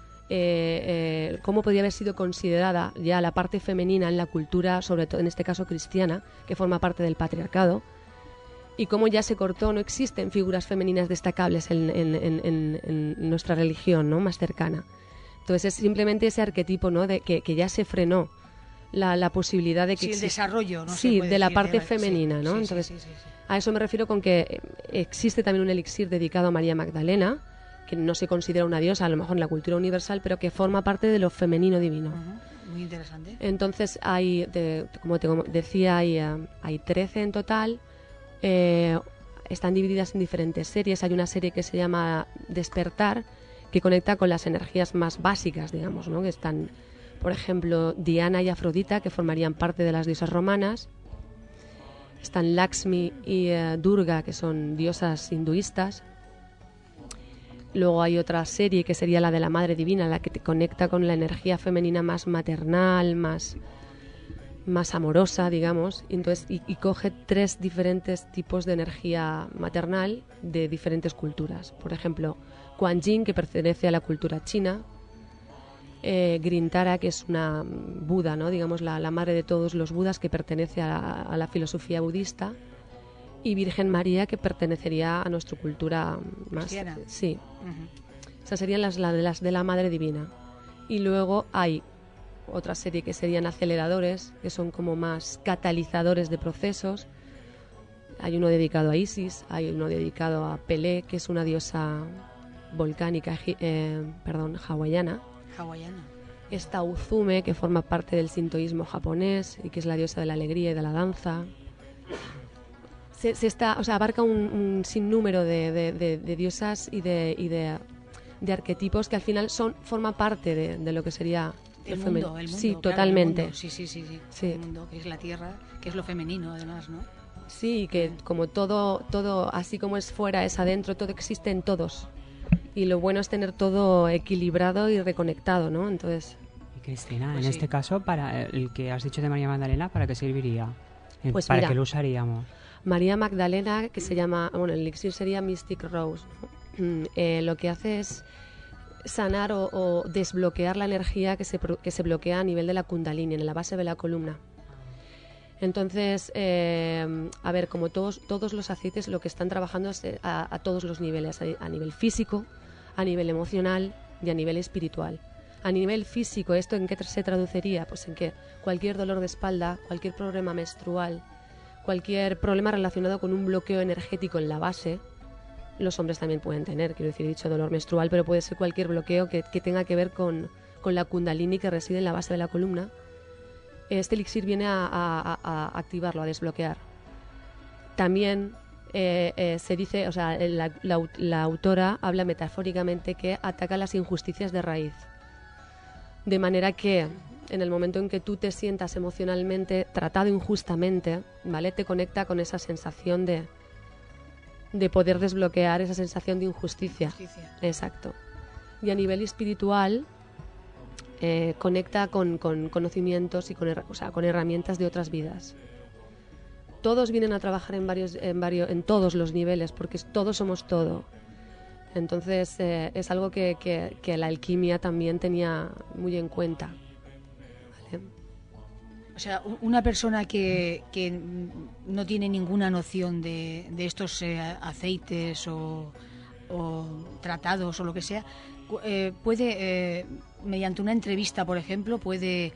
cómo podría haber sido considerada ya la parte femenina en la cultura, sobre todo en este caso cristiana, que forma parte del patriarcado, y cómo ya se cortó. No existen figuras femeninas destacables en nuestra religión, ¿no? Más cercana. Entonces es simplemente ese arquetipo, ¿no? De que ya se frenó la posibilidad de que el desarrollo, ¿no? de la parte femenina, ¿no? Entonces, a eso me refiero con que existe también un elixir dedicado a María Magdalena, que no se considera una diosa, a lo mejor en la cultura universal, pero que forma parte de lo femenino divino. Muy interesante. Entonces, como te decía, hay 13 en total. Están divididas en diferentes series. Hay una serie que se llama Despertar, que conecta con las energías más básicas, digamos, ¿no? Que están, por ejemplo, Diana y Afrodita, que formarían parte de las diosas romanas. Están Lakshmi y Durga, que son diosas hinduistas. Luego hay otra serie que sería la de la Madre Divina, la que te conecta con la energía femenina más maternal, más amorosa, digamos. Y coge 3 diferentes tipos de energía maternal de diferentes culturas. Por ejemplo, Kuan Yin, que pertenece a la cultura china. Grintara, que es una Buda, ¿no? Digamos la madre de todos los Budas, que pertenece a la filosofía budista. Y Virgen María, que pertenecería a nuestra cultura más... cristiana. Sí. Esas serían las de la Madre Divina. Y luego hay otra serie que serían aceleradores, que son como más catalizadores de procesos. Hay uno dedicado a Isis, hay uno dedicado a Pelé, que es una diosa volcánica hawaiana. Está Uzume, que forma parte del sintoísmo japonés y que es la diosa de la alegría y de la danza. Abarca un sinnúmero de diosas y de arquetipos que al final forman parte de lo que sería el mundo. Sí, claro, totalmente. El mundo. Sí. El mundo, que es la tierra, que es lo femenino, además, ¿no? Sí, que como todo, así como es fuera, es adentro, todo existe en todos. Y lo bueno es tener todo equilibrado y reconectado, ¿no? Entonces... Y Cristina, pues en este caso, para el que has dicho de María Magdalena, ¿para qué serviría? Pues ¿Para mira, qué lo usaríamos? María Magdalena, que se llama... Bueno, el elixir sería Mystic Rose. Lo que hace es sanar o desbloquear la energía que se bloquea a nivel de la kundalini, en la base de la columna. Entonces, a ver, como todos los aceites, lo que están trabajando es a todos los niveles, a nivel físico, a nivel emocional y a nivel espiritual. A nivel físico, ¿esto en qué se traduciría? Pues en que cualquier dolor de espalda, cualquier problema menstrual, cualquier problema relacionado con un bloqueo energético en la base, los hombres también pueden tener, quiero decir, he dicho dolor menstrual, pero puede ser cualquier bloqueo que tenga que ver con la kundalini que reside en la base de la columna. Este elixir viene a activarlo, a desbloquear. También se dice, o sea, la autora habla metafóricamente que ataca las injusticias de raíz. De manera que en el momento en que tú te sientas emocionalmente tratado injustamente, ¿vale? Te conecta con esa sensación de poder desbloquear esa sensación de injusticia. Exacto. Y a nivel espiritual conecta con conocimientos y con herramientas de otras vidas. Todos vienen a trabajar en todos los niveles, porque todos somos todo. Entonces es algo que la alquimia también tenía muy en cuenta. ¿Vale? O sea, una persona que no tiene ninguna noción de estos aceites o tratados o lo que sea, puede, mediante una entrevista, por ejemplo, puede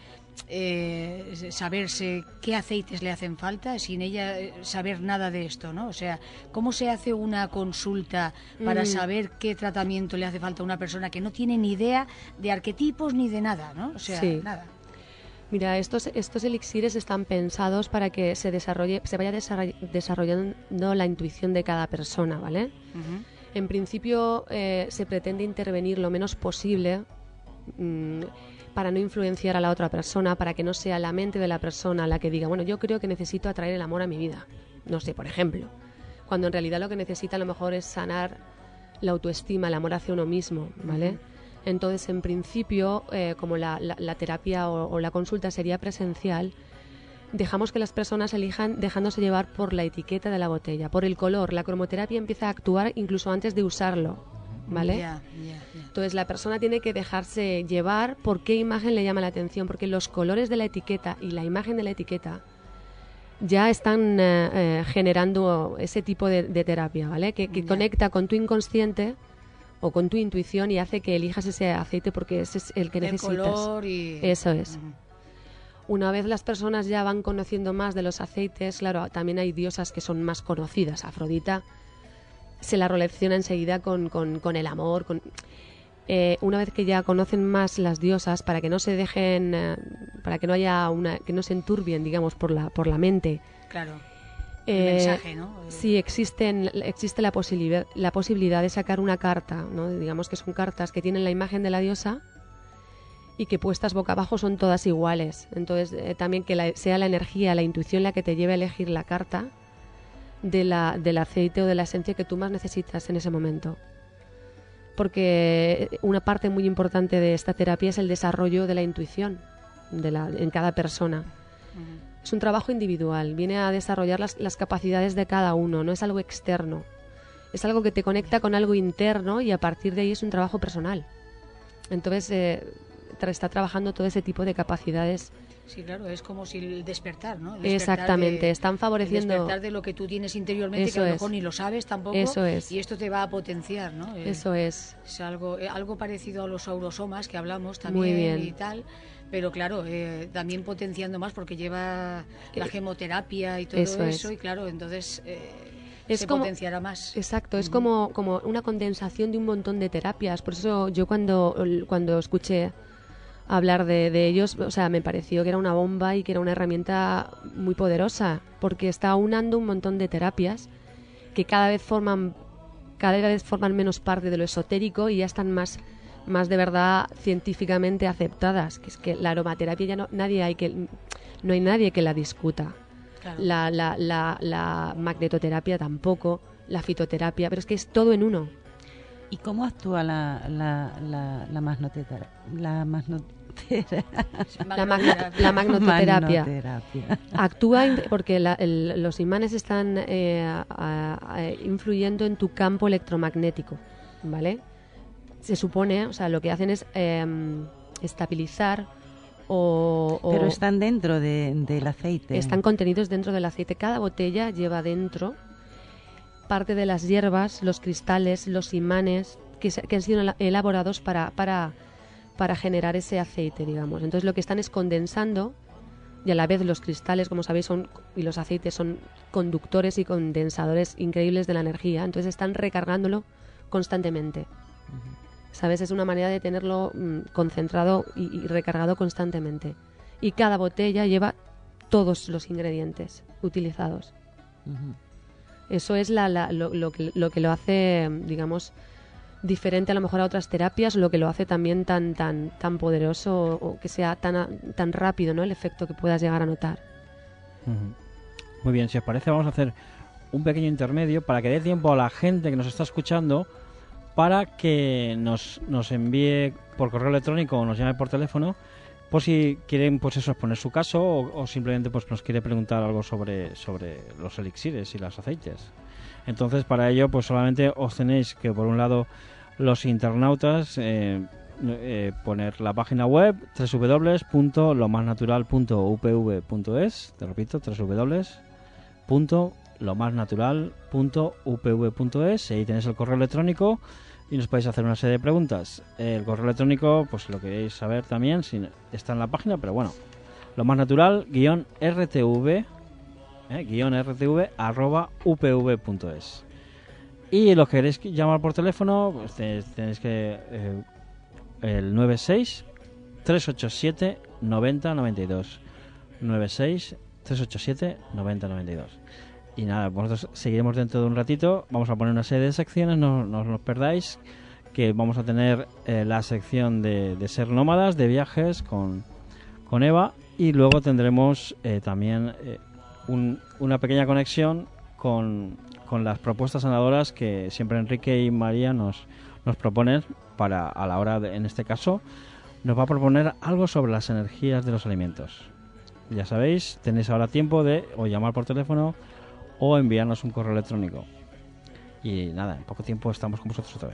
saberse qué aceites le hacen falta sin ella saber nada de esto, ¿no? O sea, ¿cómo se hace una consulta para saber qué tratamiento le hace falta a una persona que no tiene ni idea de arquetipos ni de nada, ¿no? O sea, sí. Nada. Mira, estos elixires están pensados para que se vaya desarrollando la intuición de cada persona, ¿vale? Uh-huh. En principio se pretende intervenir lo menos posible para no influenciar a la otra persona, para que no sea la mente de la persona la que diga, bueno, yo creo que necesito atraer el amor a mi vida. No sé, por ejemplo. Cuando en realidad lo que necesita a lo mejor es sanar la autoestima, el amor hacia uno mismo, ¿vale? Uh-huh. Entonces, en principio, como la terapia o la consulta sería presencial, dejamos que las personas elijan dejándose llevar por la etiqueta de la botella, por el color. La cromoterapia empieza a actuar incluso antes de usarlo, ¿vale? Yeah. Entonces, la persona tiene que dejarse llevar por qué imagen le llama la atención, porque los colores de la etiqueta y la imagen de la etiqueta ya están generando ese tipo de terapia, ¿vale? Que conecta con tu inconsciente o con tu intuición y hace que elijas ese aceite porque ese es el que necesitas. El color y... Eso es. Una vez las personas ya van conociendo más de los aceites, claro, también hay diosas que son más conocidas. Afrodita se la relaciona enseguida con el amor, una vez que ya conocen más las diosas, para que no se dejen, para que no haya que no se enturbien, digamos, por la mente. Claro. El mensaje, ¿no? Sí, existe la posibilidad de sacar una carta, ¿no? Digamos que son cartas que tienen la imagen de la diosa y que puestas boca abajo son todas iguales. Entonces, también que sea la energía, la intuición la que te lleve a elegir la carta del aceite o de la esencia que tú más necesitas en ese momento. Porque una parte muy importante de esta terapia es el desarrollo de la intuición en cada persona. Uh-huh. Es un trabajo individual, viene a desarrollar las capacidades de cada uno, no es algo externo. Es algo que te conecta con algo interno y a partir de ahí es un trabajo personal. Entonces está trabajando todo ese tipo de capacidades. Sí, claro, es como si el despertar, ¿no? El Exactamente, están favoreciendo... El despertar de lo que tú tienes interiormente, eso que a lo es. mejor ni lo sabes tampoco. Eso es. Y esto te va a potenciar, ¿no? Eso es. Es algo parecido a los saurosomas que hablamos también. Muy bien. Y tal, pero claro, también potenciando más porque lleva la gemoterapia y todo eso y claro, entonces se potenciará más. Exacto, es como una condensación de un montón de terapias. Por eso yo cuando escuché hablar de ellos, o sea, me pareció que era una bomba y que era una herramienta muy poderosa, porque está aunando un montón de terapias que cada vez forman menos parte de lo esotérico y ya están más de verdad científicamente aceptadas, que es que la aromaterapia ya no hay nadie que la discuta. Claro. La magnetoterapia tampoco, la fitoterapia, pero es que es todo en uno. ¿Y cómo actúa la magnetoterapia? Actúa porque los imanes están influyendo en tu campo electromagnético, ¿vale? Se supone, o sea, lo que hacen es estabilizar Pero están dentro del aceite. Están contenidos dentro del aceite. Cada botella lleva dentro parte de las hierbas, los cristales, los imanes que han sido elaborados para generar ese aceite, digamos. Entonces lo que están es condensando, y a la vez los cristales, como sabéis, y los aceites son conductores y condensadores increíbles de la energía. Entonces están recargándolo constantemente. Uh-huh. ¿Sabes? Es una manera de tenerlo concentrado y recargado constantemente. Y cada botella lleva todos los ingredientes utilizados. Uh-huh. Eso es lo que lo hace, digamos, diferente a lo mejor a otras terapias, lo que lo hace también tan poderoso o que sea tan rápido, ¿no? El efecto que puedas llegar a notar. Uh-huh. Muy bien, si os parece vamos a hacer un pequeño intermedio para que dé tiempo a la gente que nos está escuchando para que nos envíe por correo electrónico o nos llame por teléfono por si quieren pues eso, exponer su caso o simplemente pues nos quiere preguntar algo sobre los elixires y los aceites. Entonces para ello pues solamente os tenéis que por un lado los internautas poner la página web www.lomasnatural.upv.es, te repito, www.lomasnatural.upv.es, ahí tenéis el correo electrónico y nos podéis hacer una serie de preguntas. El correo electrónico, pues lo queréis saber también, si está en la página, pero bueno, lo más natural, _rtv @upv.es. Y los que queréis llamar por teléfono, pues tenéis que el 96 387 90 92 96 387 90 92. Y nada, nosotros seguiremos dentro de un ratito. Vamos a poner una serie de secciones, no os perdáis, que vamos a tener la sección de ser nómadas, de viajes con Eva, y luego tendremos también una pequeña conexión con las propuestas sanadoras que siempre Enrique y María nos proponen para a la hora de, en este caso, nos va a proponer algo sobre las energías de los alimentos. Ya sabéis, tenéis ahora tiempo de o llamar por teléfono o enviarnos un correo electrónico. Y nada, en poco tiempo estamos con vosotros otra vez.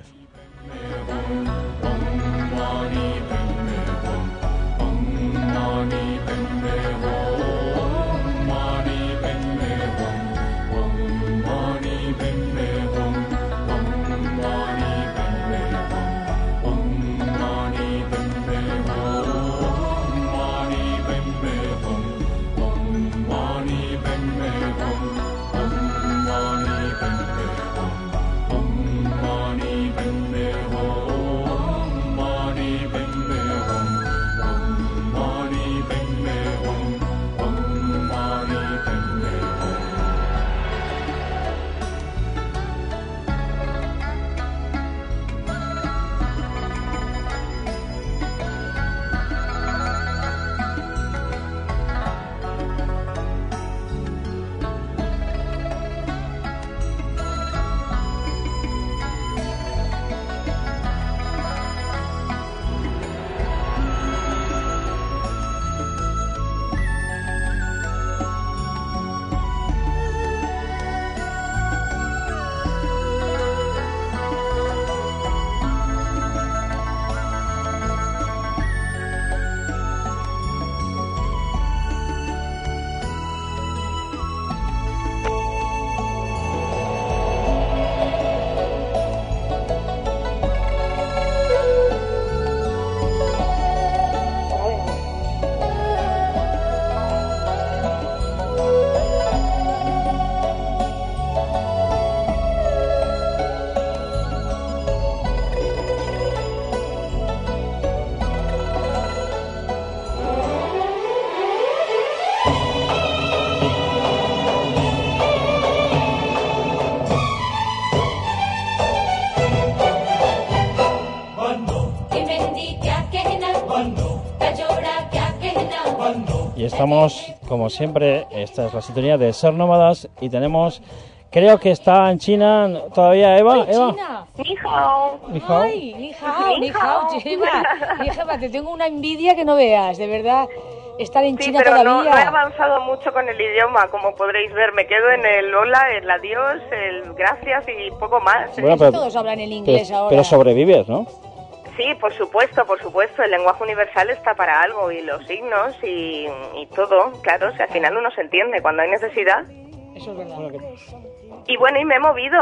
estamos, como siempre, esta es la sintonía de Ser Nómadas y tenemos, creo que está en China todavía Eva. ¡Ay, Eva. China! Ni hao. Ni hao. ¡Ay, ni hao, Eva, te tengo una envidia que no veas, de verdad. Estar en Sí, China pero todavía. no he avanzado mucho con el idioma, como podréis ver. Me quedo en el hola, el adiós, el gracias y poco más. Bueno, pero- Todos hablan en inglés ahora. Pero sobrevives, ¿no? Sí, por supuesto, por supuesto. El lenguaje universal está para algo y los signos y todo, claro, si al final uno se entiende cuando hay necesidad. Eso es verdad. Y bueno, y me he movido,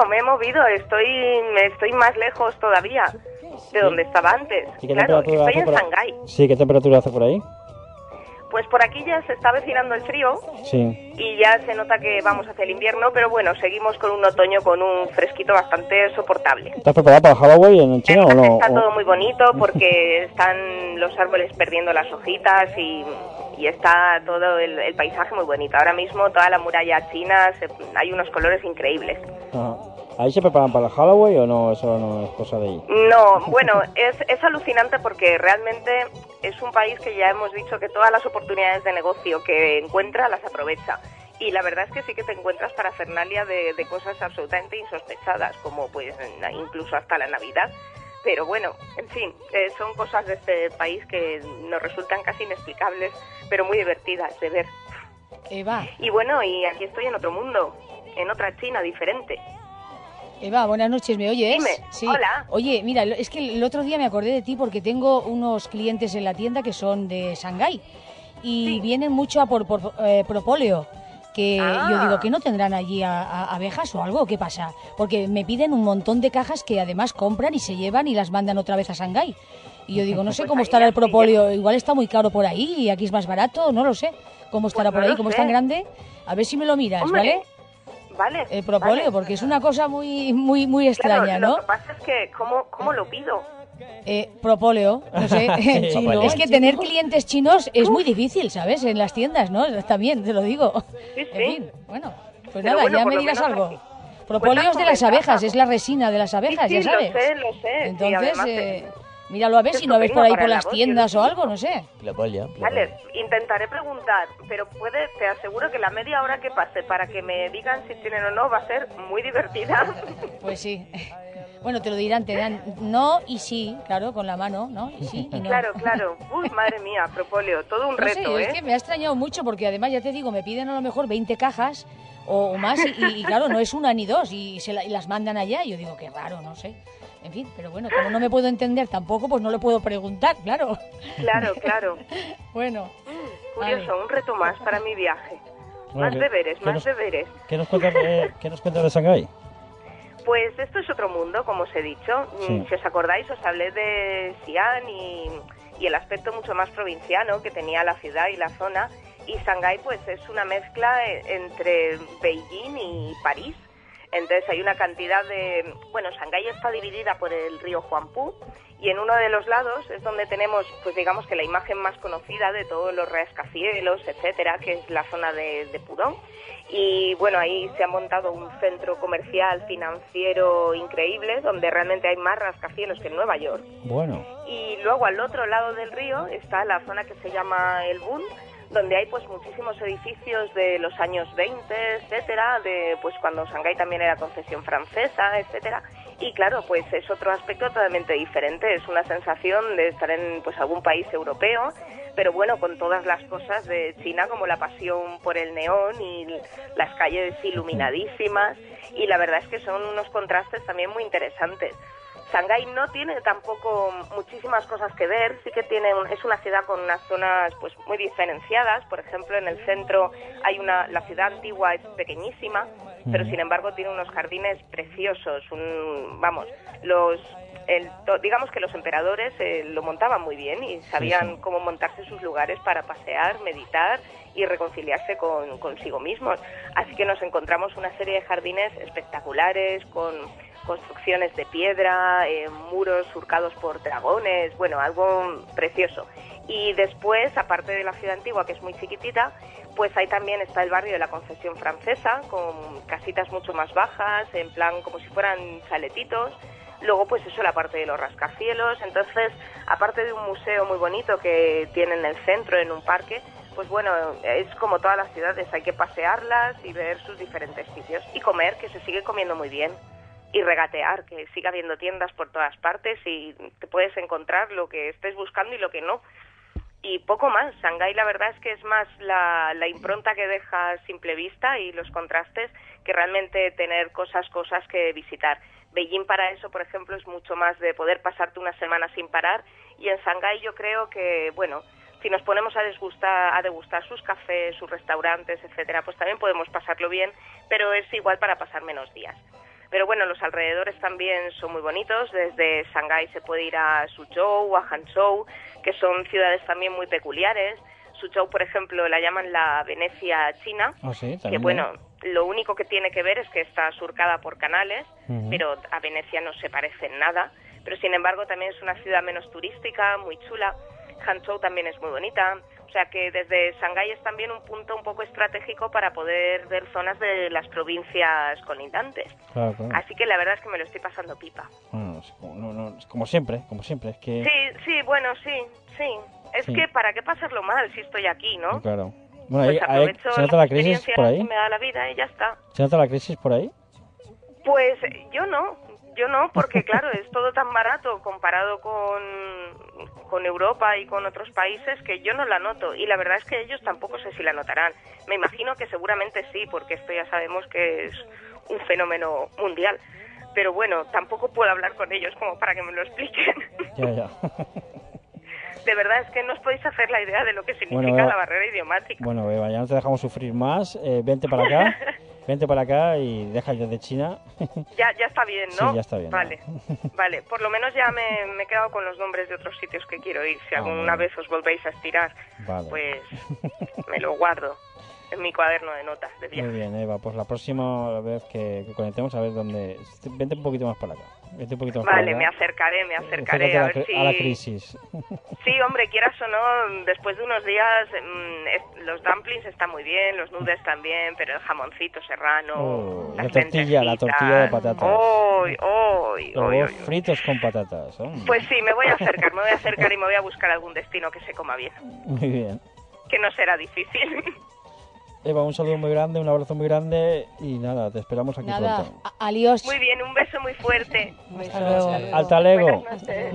estoy más lejos todavía de donde estaba antes. ¿Y qué Claro, temperatura estoy hace en por Shanghái. Sí, ¿qué temperatura hace por ahí? Pues por aquí ya se está avecinando el frío Sí. y ya se nota que vamos hacia el invierno, pero bueno, seguimos con un otoño con un fresquito bastante soportable. ¿Estás preparada para Halloween en China o no? Está todo muy bonito porque están los árboles perdiendo las hojitas y está todo el paisaje muy bonito. Ahora mismo toda la muralla china, hay unos colores increíbles. Ajá. ¿Ahí se preparan para el Halloween o no? Eso no es cosa de ahí. No, bueno, es alucinante porque realmente es un país que ya hemos dicho que todas las oportunidades de negocio que encuentra las aprovecha. Y la verdad es que sí que te encuentras parafernalia de cosas absolutamente insospechadas, como pues incluso hasta la Navidad. Pero bueno, en fin, son cosas de este país que nos resultan casi inexplicables, pero muy divertidas de ver. Eva, Y bueno, y aquí estoy en otro mundo, en otra China diferente. Eva, buenas noches, ¿me oyes? Dime, Sí. hola. Oye, mira, es que el otro día me acordé de ti porque tengo unos clientes en la tienda que son de Shanghái y vienen mucho a por propóleo. Que yo digo, ¿que no tendrán allí a abejas o algo? ¿Qué pasa? Porque me piden un montón de cajas que además compran y se llevan y las mandan otra vez a Shanghái. Y yo digo, no sé Pues cómo ahí estará el las pillas. propóleo, igual está muy caro por ahí y aquí es más barato, no lo sé. ¿Cómo estará Pues por no ahí? lo ¿Cómo es sé. tan grande? A ver si me lo miras, Hombre, ¿vale? Vale. El propóleo, vale. porque es una cosa muy extraña, Claro, ¿no? lo que pasa es que, ¿cómo lo pido? Propóleo, no sé, en chino. Es que tener clientes chinos es muy difícil, ¿sabes? En las tiendas, ¿no? Está bien, te lo digo. Sí, sí. En fin, bueno, pues Pero nada, bueno, ya por me lo dirás menos algo. aquí. Propóleo Pues es de las con ventaja. abejas, es la resina de las abejas, Sí, ya sabes. lo sé. Sí, Entonces, además, míralo a ver es si no ves por ahí estupendo por para las la voz, tiendas yo o lo algo, no sé. Vale, intentaré preguntar, pero te aseguro que la media hora que pase para que me digan si tienen o no va a ser muy divertida. Pues sí. Bueno, te dirán no y sí, claro, con la mano, ¿no? Y sí y no. Claro. Uy, madre mía, propóleo, todo un No sé, reto, es que me ha extrañado mucho porque además, ya te digo, me piden a lo mejor 20 cajas o más y claro, no es una ni dos y las mandan allá y yo digo, qué raro, no sé. En fin, pero bueno, como no me puedo entender tampoco, pues no le puedo preguntar, claro. Claro. Bueno. Curioso, vale. un reto más para mi viaje. Bueno, Más ¿qué- deberes, qué más nos- deberes. ¿Qué nos cuentas de Shanghái? Pues esto es otro mundo, como os he dicho. Sí. Si os acordáis, os hablé de Xi'an y el aspecto mucho más provinciano que tenía la ciudad y la zona. Y Shanghái, pues, es una mezcla entre Beijing y París. Entonces hay una cantidad de... Bueno, Shanghái está dividida por el río Huangpu y en uno de los lados es donde tenemos, pues digamos que la imagen más conocida de todos los rascacielos, etcétera, que es la zona de Pudong. Y bueno, ahí se ha montado un centro comercial, financiero increíble, donde realmente hay más rascacielos que en Nueva York. Bueno. Y luego al otro lado del río está la zona que se llama El Bund, donde hay pues muchísimos edificios de los años 20, etcétera, de pues cuando Shanghái también era concesión francesa, etcétera. Y claro, pues es otro aspecto totalmente diferente, es una sensación de estar en pues algún país europeo, pero bueno, con todas las cosas de China, como la pasión por el neón y las calles iluminadísimas, y la verdad es que son unos contrastes también muy interesantes. Shanghái no tiene tampoco muchísimas cosas que ver, sí que es una ciudad con unas zonas pues muy diferenciadas. Por ejemplo, en el centro hay la ciudad antigua es pequeñísima, pero sin embargo tiene unos jardines preciosos. Digamos que los emperadores lo montaban muy bien y sabían cómo montarse sus lugares para pasear, meditar y reconciliarse consigo mismos. Así que nos encontramos una serie de jardines espectaculares con construcciones de piedra, muros surcados por dragones, bueno, algo precioso. Y después, aparte de la ciudad antigua, que es muy chiquitita, pues ahí también está el barrio de la Concesión Francesa, con casitas mucho más bajas, en plan como si fueran chaletitos. Luego, pues eso, la parte de los rascacielos. Entonces, aparte de un museo muy bonito que tiene en el centro, en un parque, pues bueno, es como todas las ciudades, hay que pasearlas y ver sus diferentes sitios. Y comer, que se sigue comiendo muy bien. Y regatear, que siga habiendo tiendas por todas partes y te puedes encontrar lo que estés buscando y lo que no. Y poco más. Shanghái la verdad es que es más la impronta que deja a simple vista y los contrastes que realmente tener cosas que visitar. Beijing para eso, por ejemplo, es mucho más de poder pasarte una semana sin parar, y en Shanghái yo creo que, bueno, si nos ponemos a degustar sus cafés, sus restaurantes, etcétera, pues también podemos pasarlo bien, pero es igual para pasar menos días. Pero bueno, los alrededores también son muy bonitos. Desde Shanghái se puede ir a Suzhou, a Hangzhou, que son ciudades también muy peculiares. Suzhou, por ejemplo, la llaman la Venecia china, sí, que bueno, lo único que tiene que ver es que está surcada por canales, pero a Venecia no se parece en nada. Pero sin embargo también es una ciudad menos turística, muy chula. Hangzhou también es muy bonita. O sea que desde Shanghái es también un punto un poco estratégico para poder ver zonas de las provincias colindantes. Claro. Así que la verdad es que me lo estoy pasando pipa. Bueno, como siempre, es que... Sí, bueno, sí. Es que para qué pasarlo mal si estoy aquí, ¿no? Claro. Bueno, pues aprovecho ¿se nota la crisis experiencias por ahí? que me da la vida y ya está. ¿Se nota la crisis por ahí? Pues yo no, porque claro, es todo tan barato comparado con Europa y con otros países que yo no la noto, y la verdad es que ellos tampoco sé si la notarán. Me imagino que seguramente sí, porque esto ya sabemos que es un fenómeno mundial, pero bueno, tampoco puedo hablar con ellos como para que me lo expliquen. Ya. De verdad es que no os podéis hacer la idea de lo que significa la barrera idiomática. Bueno, Eva, ya no te dejamos sufrir más. Vente para acá y deja ya de China. Ya está bien, ¿no? Sí, ya está bien. Vale. Por lo menos ya me he quedado con los nombres de otros sitios que quiero ir. Si alguna vez os volvéis a estirar, pues me lo guardo en mi cuaderno de notas de viaje. Muy bien, Eva, pues la próxima vez que conectemos, a ver dónde... Vente un poquito más para acá. Vale, me acercaré a ver si... a la crisis. Sí, hombre, quieras o no, después de unos días los dumplings están muy bien, los noodles también, pero el jamoncito serrano, la tortilla de patatas. Los fritos con patatas. Pues sí, me voy a acercar y me voy a buscar algún destino que se coma bien. Muy bien. Que no será difícil. Eva, un saludo muy grande, un abrazo muy grande y nada, te esperamos aquí pronto. Adiós. Muy bien, un beso muy fuerte. Hasta luego. Hasta luego. Buenas noches.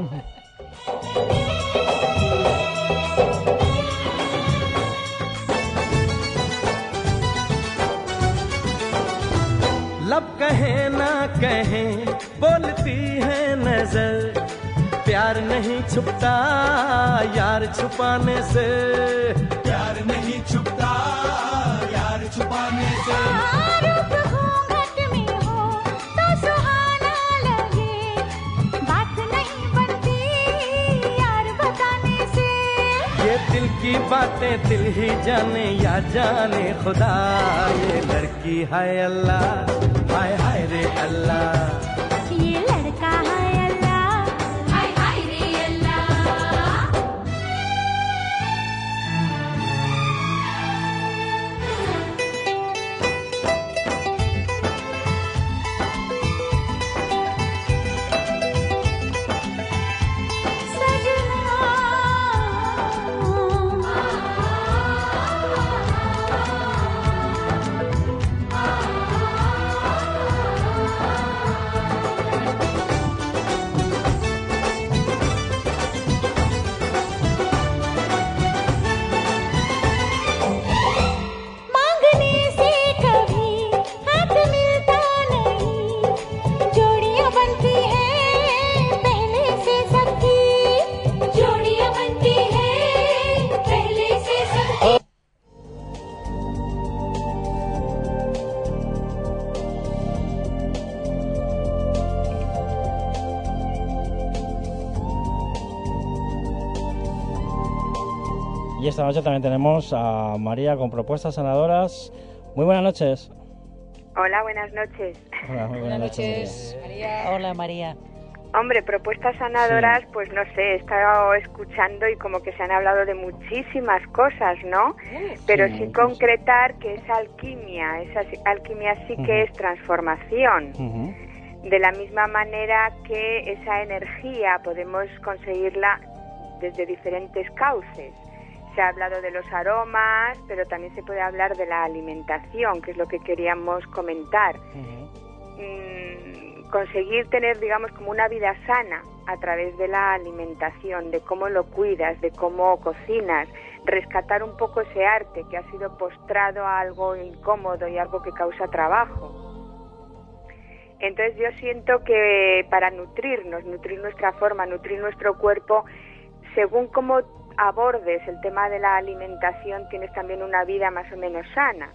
लब कहे ना कहे बोलती है नजर प्यार नहीं छुपता यार छुपाने से प्यार नहीं छुपता यार छुपाने से रूप घूंघट में हो तो सुहाना लगे बात नहीं बनती यार बताने से ये दिल की बातें दिल ही जाने या जाने खुदा ये लड़की है अल्लाह हाय हाय रे अल्लाह ये लड़का है अल्लाह हाय हाय रे अल्लाह Y esta noche también tenemos a María con propuestas sanadoras. Muy buenas noches. Hola, buenas noches. Hola, muy buenas noches, María. Hola, María. Hombre, propuestas sanadoras, pues no sé, he estado escuchando y como que se han hablado de muchísimas cosas, ¿no? Pero sin concretar que esa alquimia sí que es transformación. De la misma manera que esa energía podemos conseguirla desde diferentes cauces. Se ha hablado de los aromas, pero también se puede hablar de la alimentación, que es lo que queríamos comentar. Conseguir tener, digamos, como una vida sana a través de la alimentación, de cómo lo cuidas, de cómo cocinas, rescatar un poco ese arte que ha sido postrado a algo incómodo y algo que causa trabajo. Entonces yo siento que para nutrirnos, nutrir nuestra forma, nutrir nuestro cuerpo, según cómo abordes el tema de la alimentación, tienes también una vida más o menos sana.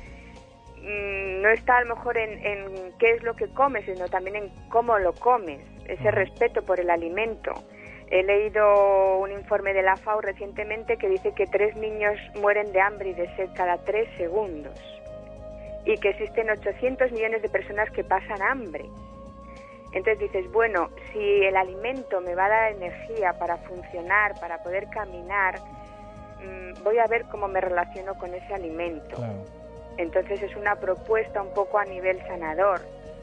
No está a lo mejor en qué es lo que comes, sino también en cómo lo comes, ese respeto por el alimento. He leído un informe de la FAO recientemente que dice que 3 niños mueren de hambre y de sed cada 3 segundos y que existen 800 millones de personas que pasan hambre. Entonces dices, bueno, si el alimento me va a dar energía para funcionar, para poder caminar, voy a ver cómo me relaciono con ese alimento. Claro. Entonces es una propuesta un poco a nivel sanador.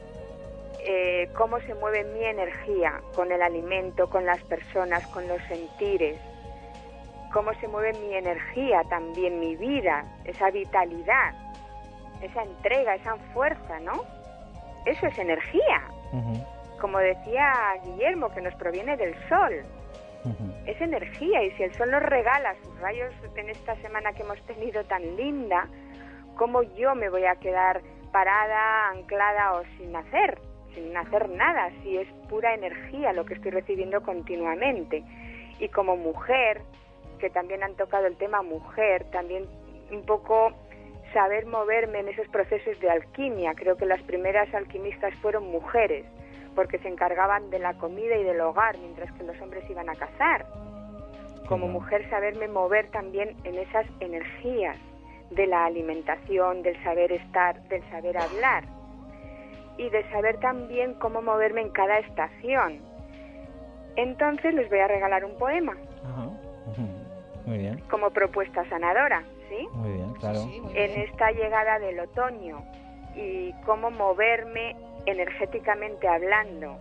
Cómo se mueve mi energía con el alimento, con las personas, con los sentires. Cómo se mueve mi energía también, mi vida, esa vitalidad, esa entrega, esa fuerza, ¿no? Eso es energía. Como decía Guillermo, que nos proviene del sol. Es energía, y si el sol nos regala sus rayos en esta semana que hemos tenido tan linda, ¿cómo yo me voy a quedar parada, anclada o sin hacer nada, si es pura energía lo que estoy recibiendo continuamente? Y como mujer, que también han tocado el tema mujer, también un poco saber moverme en esos procesos de alquimia. Creo que las primeras alquimistas fueron mujeres, porque se encargaban de la comida y del hogar, mientras que los hombres iban a cazar. Como mujer, saberme mover también en esas energías de la alimentación, del saber estar, del saber hablar, y de saber también cómo moverme en cada estación. Entonces les voy a regalar un poema. Muy bien. Como propuesta sanadora, ¿sí? Muy bien, claro. En esta llegada del otoño, y cómo moverme energéticamente hablando.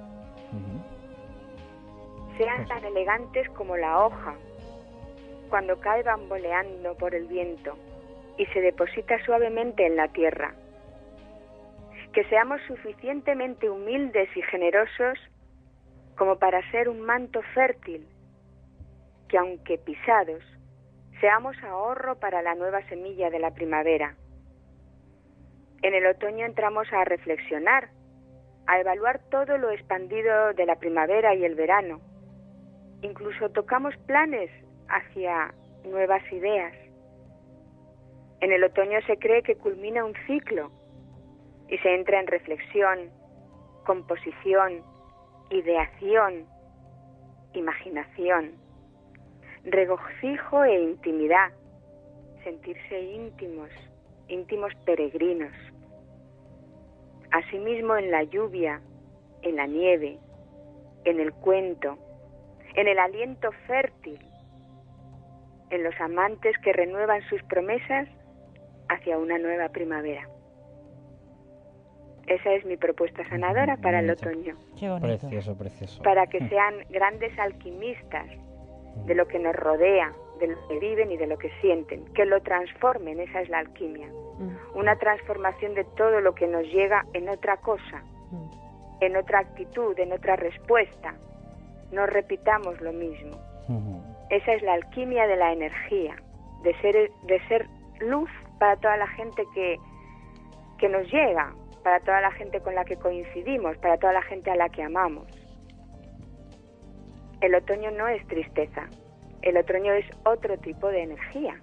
Sean tan elegantes como la hoja, cuando cae bamboleando por el viento y se deposita suavemente en la tierra. Que seamos suficientemente humildes y generosos como para ser un manto fértil, que aunque pisados, seamos ahorro para la nueva semilla de la primavera. En el otoño entramos a reflexionar, a evaluar todo lo expandido de la primavera y el verano. Incluso tocamos planes hacia nuevas ideas. En el otoño se cree que culmina un ciclo y se entra en reflexión, composición, ideación, imaginación, regocijo e intimidad, sentirse íntimos peregrinos. Asimismo, en la lluvia, en la nieve, en el cuento, en el aliento fértil, en los amantes que renuevan sus promesas hacia una nueva primavera. Esa es mi propuesta sanadora para el otoño. Qué bonito. Precioso, precioso. Para que sean grandes alquimistas de lo que nos rodea, de lo que viven y de lo que sienten, que lo transformen. Esa es la alquimia. Una transformación de todo lo que nos llega en otra cosa, en otra actitud, en otra respuesta. No repitamos lo mismo. Esa es la alquimia de la energía, de ser luz para toda la gente que nos llega, para toda la gente con la que coincidimos, para toda la gente a la que amamos. El otoño no es tristeza, el otoño es otro tipo de energía.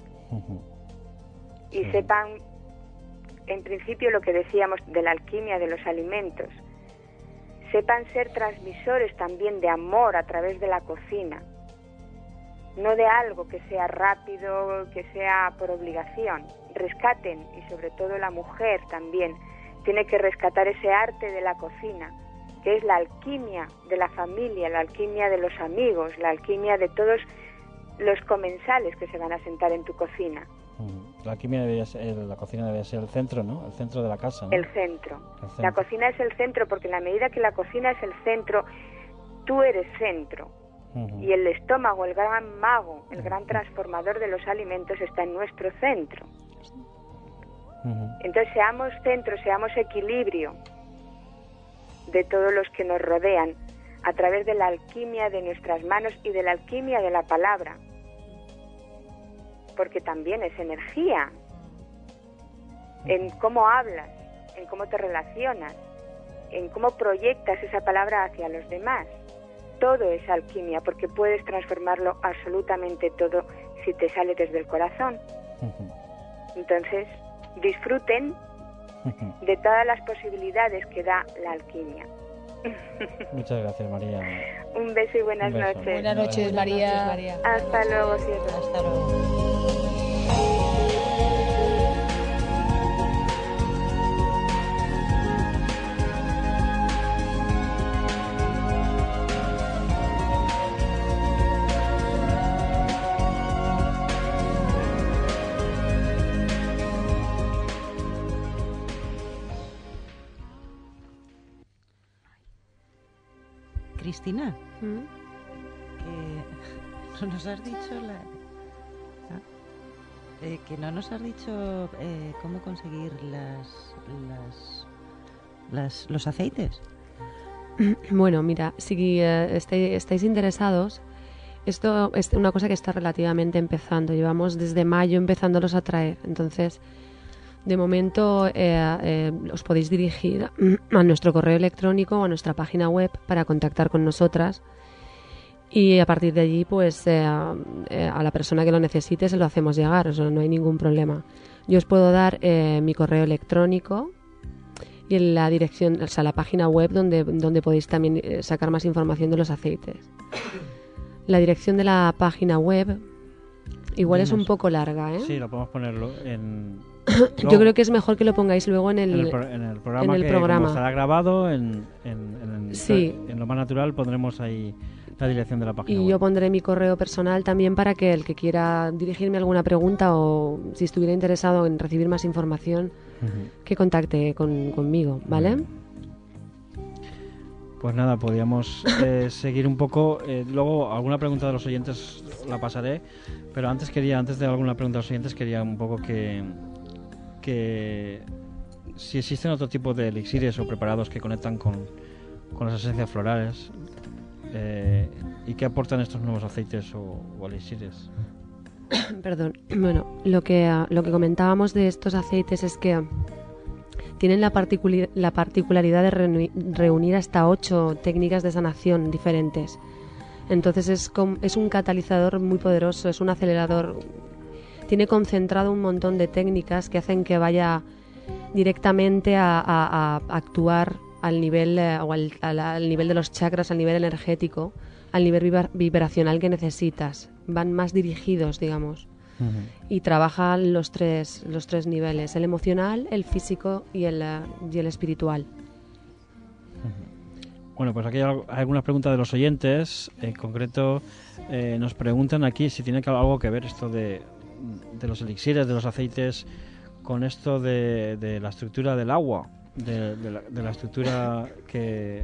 Y sepan, en principio, lo que decíamos de la alquimia de los alimentos, sepan ser transmisores también de amor a través de la cocina, no de algo que sea rápido, que sea por obligación. Rescaten, y sobre todo la mujer también, tiene que rescatar ese arte de la cocina, que es la alquimia de la familia, la alquimia de los amigos, la alquimia de todos los comensales que se van a sentar en tu cocina. La alquimia la cocina debería ser el centro, ¿no? El centro de la casa, ¿no? El centro. La cocina es el centro, porque en la medida que la cocina es el centro, tú eres centro. Y el estómago, el gran mago, el gran transformador de los alimentos, está en nuestro centro. Entonces seamos centro, seamos equilibrio de todos los que nos rodean a través de la alquimia de nuestras manos y de la alquimia de la palabra, porque también es energía, en cómo hablas, en cómo te relacionas, en cómo proyectas esa palabra hacia los demás. Todo es alquimia, porque puedes transformarlo absolutamente todo si te sale desde el corazón. Entonces, disfruten de todas las posibilidades que da la alquimia. Muchas gracias, María. Un beso y buenas noches. Buenas noches, María. Hasta luego, cielo. Hasta luego. Cristina, que no nos has dicho que no nos has dicho cómo conseguir los aceites. Bueno, mira, si estáis interesados, esto es una cosa que está relativamente empezando. Llevamos desde mayo empezándolos a traer. Entonces, de momento os podéis dirigir a nuestro correo electrónico o a nuestra página web para contactar con nosotras. Y a partir de allí, pues a la persona que lo necesite se lo hacemos llegar. O sea, no hay ningún problema. Yo os puedo dar mi correo electrónico y en la dirección, o sea, la página web donde podéis también sacar más información de los aceites. La dirección de la página web igual es un poco larga, ¿eh? Sí, lo podemos ponerlo en... Yo creo que es mejor que lo pongáis luego en el programa, que como estará grabado en lo más natural pondremos ahí la dirección de la página y web. Yo pondré mi correo personal también para que el que quiera dirigirme alguna pregunta o si estuviera interesado en recibir más información, que contacte conmigo, ¿vale? Pues nada, podríamos seguir un poco. Luego alguna pregunta de los oyentes la pasaré, pero antes de alguna pregunta de los oyentes quería un poco que si existen otro tipo de elixires o preparados que conectan con las esencias florales, y qué aportan estos nuevos aceites o elixires. Perdón. Bueno, lo que comentábamos de estos aceites es que tienen la particularidad de reunir hasta 8 técnicas de sanación diferentes. Entonces es un catalizador muy poderoso, es un acelerador. Tiene concentrado un montón de técnicas que hacen que vaya directamente a actuar al nivel al nivel de los chakras, al nivel energético, al nivel vibracional que necesitas. Van más dirigidos, digamos. Y trabajan los tres niveles: el emocional, el físico y el espiritual. Bueno, pues aquí hay algunas preguntas de los oyentes. En concreto, nos preguntan aquí si tiene algo que ver esto de los elixires, de los aceites, con esto de la estructura del agua, de la estructura que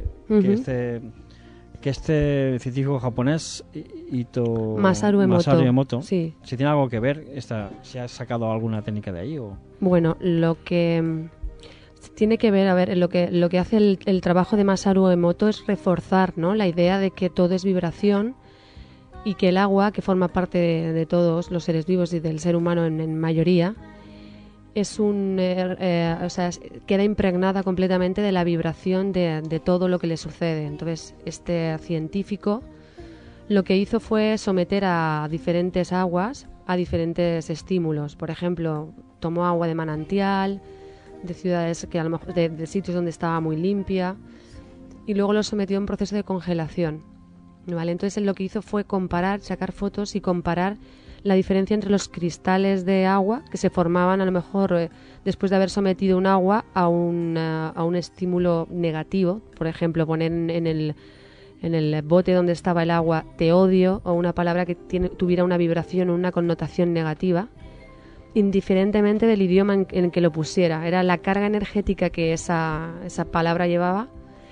este científico japonés Masaru Emoto, sí. Si tiene algo que ver, si ha sacado alguna técnica de ahí o... Bueno, lo que tiene que ver, a ver, lo que hace el trabajo de Masaru Emoto es reforzar, ¿no?, la idea de que todo es vibración y que el agua, que forma parte de todos los seres vivos y del ser humano en mayoría, es queda impregnada completamente de la vibración de todo lo que le sucede. Entonces, este científico lo que hizo fue someter a diferentes aguas a diferentes estímulos. Por ejemplo, tomó agua de manantial, de ciudades que a lo mejor de sitios donde estaba muy limpia, y luego lo sometió a un proceso de congelación, ¿vale? Entonces él lo que hizo fue sacar fotos y comparar la diferencia entre los cristales de agua que se formaban a lo mejor después de haber sometido un agua a un estímulo negativo. Por ejemplo, poner en el bote donde estaba el agua "te odio", o una palabra que tuviera una vibración o una connotación negativa, indiferentemente del idioma en que lo pusiera. Era la carga energética que esa palabra llevaba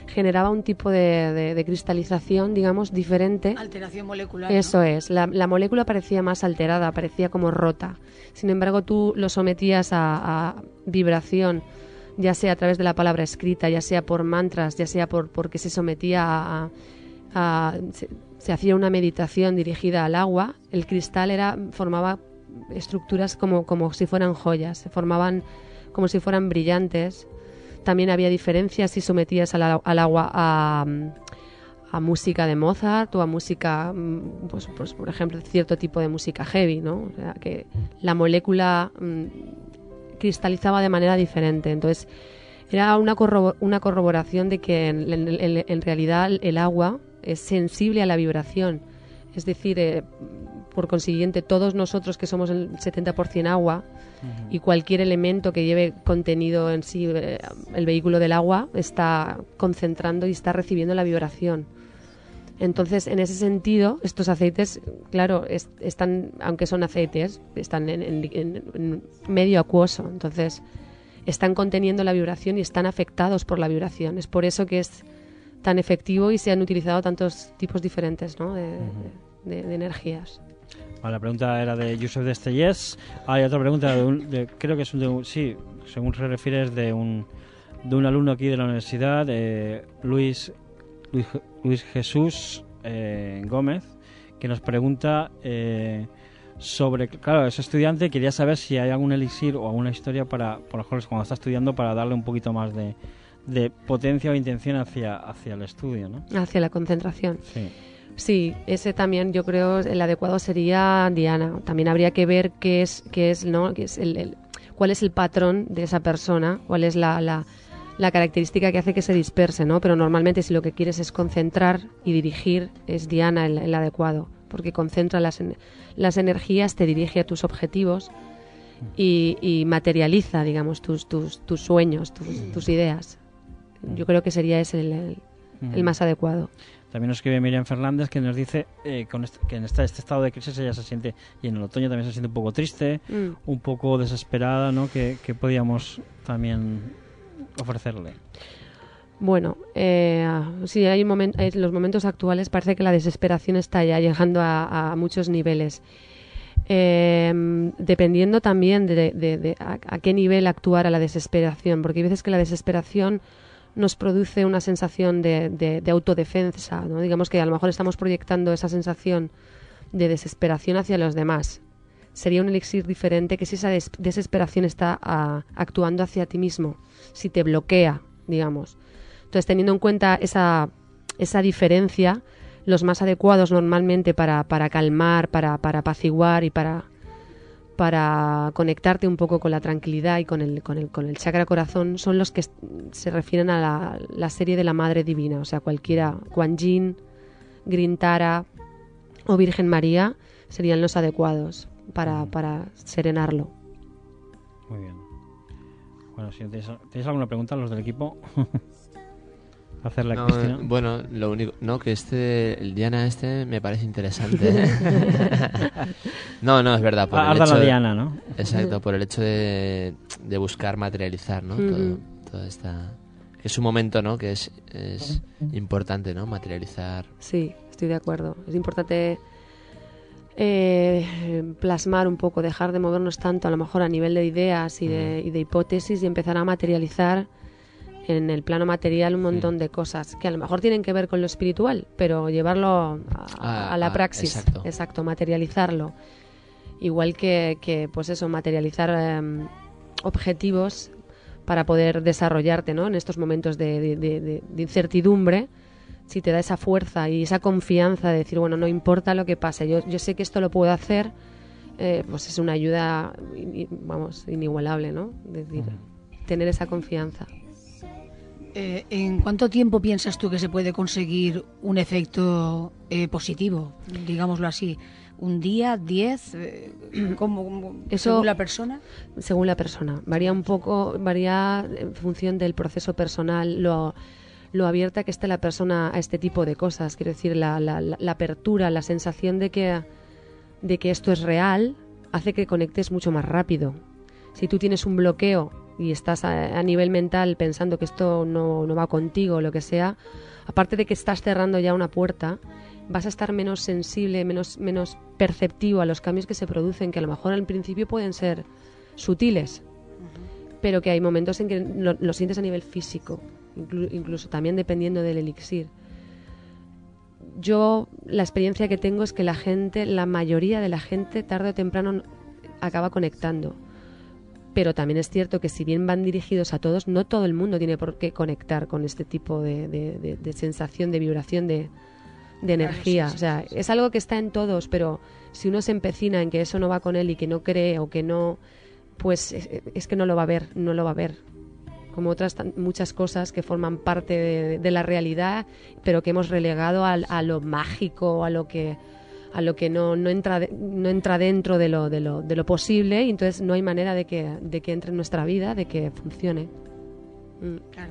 generaba un tipo de cristalización, digamos, diferente. Alteración molecular. Eso ¿no? es, la molécula parecía más alterada, parecía como rota. Sin embargo, tú lo sometías a vibración, ya sea a través de la palabra escrita, ya sea por mantras, ya sea porque se sometía se hacía una meditación dirigida al agua. El cristal formaba estructuras como si fueran joyas, se formaban como si fueran brillantes. También había diferencias si sometías al agua a música de Mozart o a música, pues por ejemplo, cierto tipo de música heavy, ¿no? O sea, que la molécula cristalizaba de manera diferente. Entonces, era una corroboración de que en realidad el agua es sensible a la vibración. Es decir, por consiguiente, todos nosotros que somos el 70% agua, y cualquier elemento que lleve contenido en sí, el vehículo del agua, está concentrando y está recibiendo la vibración. Entonces, en ese sentido, estos aceites, claro, están, aunque son aceites, están en medio acuoso. Entonces, están conteniendo la vibración y están afectados por la vibración. Es por eso que es tan efectivo y se han utilizado tantos tipos diferentes, ¿no? de energías. Vale, la pregunta era de Josep Destellés. Hay otra pregunta, creo que es sí, según se refiere, es de un alumno aquí de la universidad, Luis Jesús Gómez, que nos pregunta sobre, claro, es estudiante, quería saber si hay algún elixir o alguna historia para, por ejemplo, cuando está estudiando, para darle un poquito más de potencia o intención hacia el estudio, ¿no? Hacia la concentración. Sí. Sí, ese también yo creo el adecuado sería Diana. También habría que ver cuál es el patrón de esa persona, cuál es la característica que hace que se disperse, ¿no? Pero normalmente si lo que quieres es concentrar y dirigir, es Diana el adecuado, porque concentra las energías, te dirige a tus objetivos y materializa, digamos, tus sueños, tus ideas. Yo creo que sería ese el más adecuado. También nos escribe Miriam Fernández, que nos dice que en este estado de crisis ella se siente, y en el otoño también se siente un poco triste, un poco desesperada, ¿no? Que podíamos también ofrecerle. Bueno, sí, los momentos actuales parece que la desesperación está ya llegando a muchos niveles. Dependiendo también de a qué nivel actuar a la desesperación, porque hay veces que la desesperación nos produce una sensación de autodefensa, ¿no? Digamos que a lo mejor estamos proyectando esa sensación de desesperación hacia los demás. Sería un elixir diferente que si esa desesperación está actuando hacia ti mismo, si te bloquea, digamos. Entonces, teniendo en cuenta esa diferencia, los más adecuados normalmente para calmar, para apaciguar y para conectarte un poco con la tranquilidad y con el chakra corazón son los que se refieren a la serie de la Madre Divina, o sea, cualquiera, Kuan Yin, Green Tara o Virgen María serían los adecuados para serenarlo. Muy bien. Bueno, si ¿tenéis alguna pregunta los del equipo? Hacerla, Cristina. Bueno, lo único, que el Diana me parece interesante. No, es verdad. Por el hecho la Diana, ¿no? Exacto, por el hecho de buscar materializar, ¿no? Toda esta, que es un momento, ¿no? Que es importante, ¿no? Materializar. Sí, estoy de acuerdo. Es importante plasmar un poco, dejar de movernos tanto, a lo mejor a nivel de ideas y de hipótesis, y empezar a materializar en el plano material un montón de cosas que a lo mejor tienen que ver con lo espiritual, pero llevarlo a la praxis. Exacto, materializarlo. Igual que pues eso, materializar objetivos para poder desarrollarte, ¿no? En estos momentos de incertidumbre, si te da esa fuerza y esa confianza de decir, bueno, no importa lo que pase, yo sé que esto lo puedo hacer, pues es una ayuda, inigualable, ¿no? Es decir, tener esa confianza. ¿En cuánto tiempo piensas tú que se puede conseguir un efecto positivo, digámoslo así? ¿Un día, 10? ¿Según la persona? Según la persona. Varía un poco, varía en función del proceso personal, lo abierta que esté la persona a este tipo de cosas. Quiero decir, la apertura, la sensación de que esto es real, hace que conectes mucho más rápido. Si tú tienes un bloqueo y estás a nivel mental pensando que esto no va contigo o lo que sea, aparte de que estás cerrando ya una puerta, vas a estar menos sensible, menos perceptivo a los cambios que se producen, que a lo mejor al principio pueden ser sutiles, pero que hay momentos en que lo sientes a nivel físico, incluso también dependiendo del elixir. Yo, la experiencia que tengo es que la mayoría de la gente, tarde o temprano, acaba conectando. Pero también es cierto que si bien van dirigidos a todos, no todo el mundo tiene por qué conectar con este tipo de sensación, de vibración, de energía. O sea, es algo que está en todos, pero si uno se empecina en que eso no va con él y que no cree o que no, pues es que no lo va a ver, como otras muchas cosas que forman parte de la realidad, pero que hemos relegado a lo mágico, a lo que no entra dentro de lo posible, y entonces no hay manera de que entre en nuestra vida, de que funcione. Claro.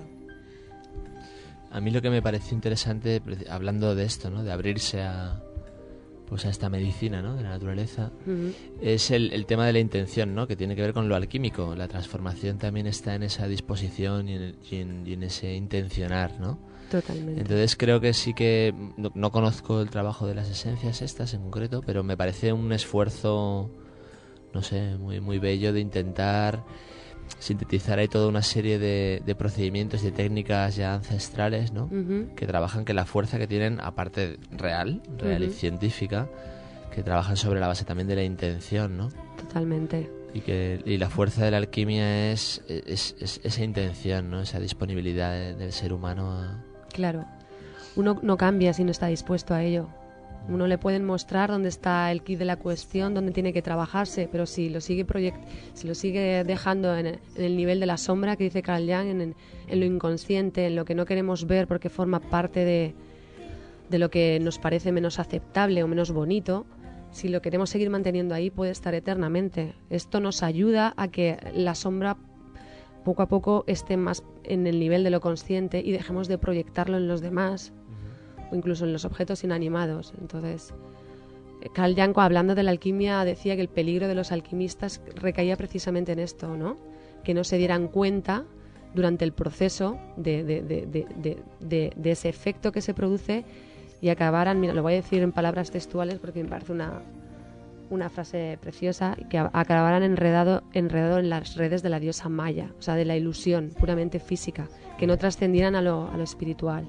A mí lo que me pareció interesante, hablando de esto, ¿no?, de abrirse a esta medicina, ¿no?, de la naturaleza, es el tema de la intención, ¿no?, que tiene que ver con lo alquímico. La transformación también está en esa disposición y en ese intencionar, ¿no? Totalmente. Entonces creo que sí que no conozco el trabajo de las esencias estas en concreto, pero me parece un esfuerzo, no sé, muy muy bello, de intentar sintetizar ahí toda una serie de procedimientos y de técnicas ya ancestrales, ¿no? Que trabajan, que la fuerza que tienen, aparte real y científica, que trabajan sobre la base también de la intención, ¿no? Totalmente. Y la fuerza de la alquimia es esa intención, ¿no? Esa disponibilidad del ser humano a... Claro. Uno no cambia si no está dispuesto a ello. Uno le pueden mostrar dónde está el quid de la cuestión, dónde tiene que trabajarse, pero si lo sigue dejando en el nivel de la sombra, que dice Carl Jung, en lo inconsciente, en lo que no queremos ver porque forma parte de lo que nos parece menos aceptable o menos bonito, si lo queremos seguir manteniendo ahí, puede estar eternamente. Esto nos ayuda a que la sombra poco a poco esté más en el nivel de lo consciente y dejemos de proyectarlo en los demás, o incluso en los objetos inanimados. Entonces, Carl Jung, hablando de la alquimia, decía que el peligro de los alquimistas recaía precisamente en esto, ¿no? Que no se dieran cuenta durante el proceso de ese efecto que se produce y acabaran, mira, lo voy a decir en palabras textuales porque me parece una frase preciosa, que acabaran enredado en las redes de la diosa Maya, o sea, de la ilusión puramente física, que no trascendieran a lo espiritual.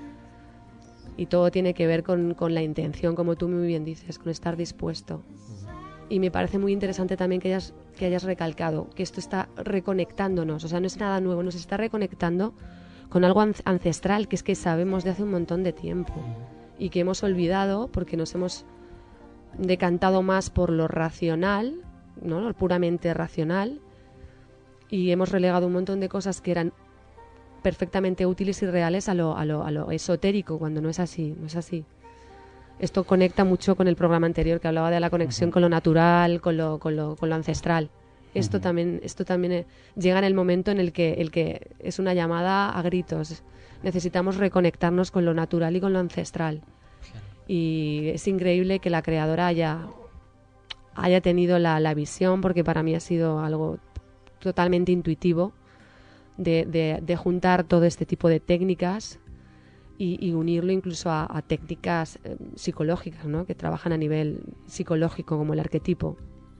Y todo tiene que ver con la intención, como tú muy bien dices, con estar dispuesto. Y me parece muy interesante también que hayas recalcado que esto está reconectándonos, o sea, no es nada nuevo, nos está reconectando con algo ancestral que es que sabemos de hace un montón de tiempo y que hemos olvidado porque nos hemos decantado más por lo racional, ¿no?, lo puramente racional, y hemos relegado un montón de cosas que eran perfectamente útiles y reales a lo esotérico, cuando no es así. Esto conecta mucho con el programa anterior que hablaba de la conexión con lo natural, con lo ancestral. Esto también llega en el momento en el que es una llamada a gritos. Necesitamos reconectarnos con lo natural y con lo ancestral. Y es increíble que la creadora haya tenido la visión, porque para mí ha sido algo totalmente intuitivo, de juntar todo este tipo de técnicas y unirlo incluso a técnicas psicológicas, ¿no?, que trabajan a nivel psicológico, como el arquetipo.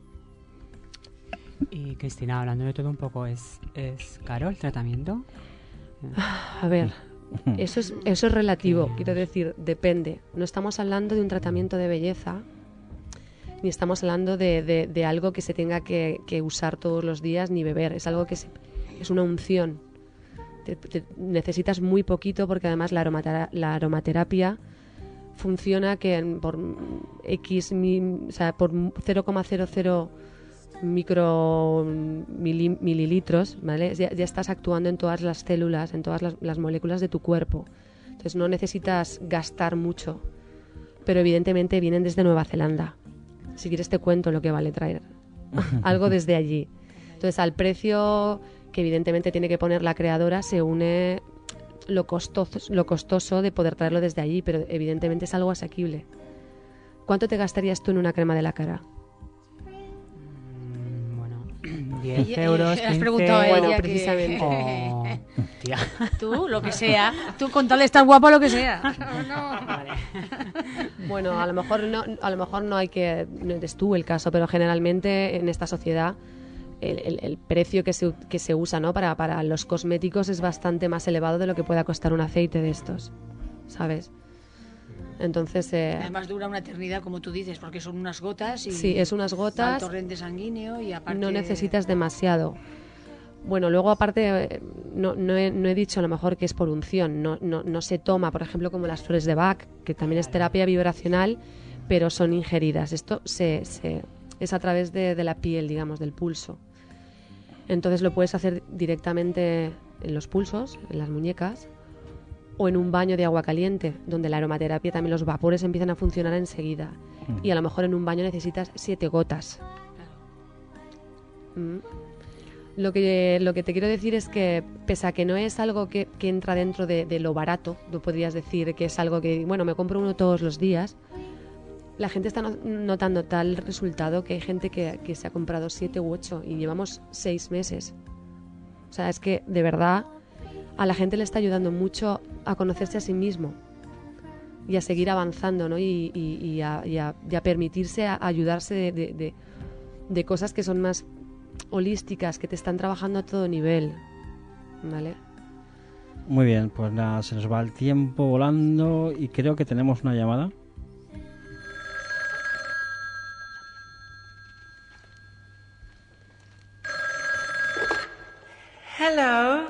Y Cristina, hablando de todo un poco, ¿es caro el tratamiento? A ver, eso es relativo, quiero decir, depende. No estamos hablando de un tratamiento de belleza, ni estamos hablando de algo que se tenga que usar todos los días, ni beber. Es algo que es una unción. Necesitas muy poquito, porque además la aromaterapia funciona que por X, o sea, por 0,00 mililitros, ¿vale? Ya estás actuando en todas las células, en todas las moléculas de tu cuerpo. Entonces no necesitas gastar mucho, pero evidentemente vienen desde Nueva Zelanda. Si quieres te cuento lo que vale traer algo desde allí. Entonces al precio que evidentemente tiene que poner la creadora se une lo costoso de poder traerlo desde allí, pero evidentemente es algo asequible. ¿Cuánto te gastarías tú en una crema de la cara? Bueno, 10 euros, 15... Has preguntado a Bueno, ella precisamente. Oh, tía. Tú, lo que sea. Tú con tal de estar guapa, lo que sea. Bueno, a lo mejor no hay que, no eres tú el caso, pero generalmente en esta sociedad el precio que se usa, ¿no? para los cosméticos es bastante más elevado de lo que pueda costar un aceite de estos, ¿sabes? Entonces... Además dura una eternidad, como tú dices, porque son unas gotas y... Sí, es unas gotas. Al torrente sanguíneo y aparte... No necesitas demasiado. Bueno, luego aparte, no he dicho a lo mejor que es por unción, no se toma, por ejemplo, como las flores de Bach, que también es terapia vibracional, pero son ingeridas. Esto es a través de la piel, digamos, del pulso. Entonces lo puedes hacer directamente en los pulsos, en las muñecas, o en un baño de agua caliente, donde la aromaterapia también los vapores empiezan a funcionar enseguida. Y a lo mejor en un baño necesitas 7 gotas. Lo que te quiero decir es que, pese a que no es algo que entra dentro de lo barato, tú podrías decir que es algo que, bueno, me compro uno todos los días, la gente está notando tal resultado que hay gente que se ha comprado 7 u 8 y llevamos 6 meses. O sea, es que de verdad a la gente le está ayudando mucho a conocerse a sí mismo y a seguir avanzando, ¿no? Y a permitirse a ayudarse de cosas que son más holísticas, que te están trabajando a todo nivel, ¿vale? Muy bien, pues nada, se nos va el tiempo volando y creo que tenemos una llamada. Hello.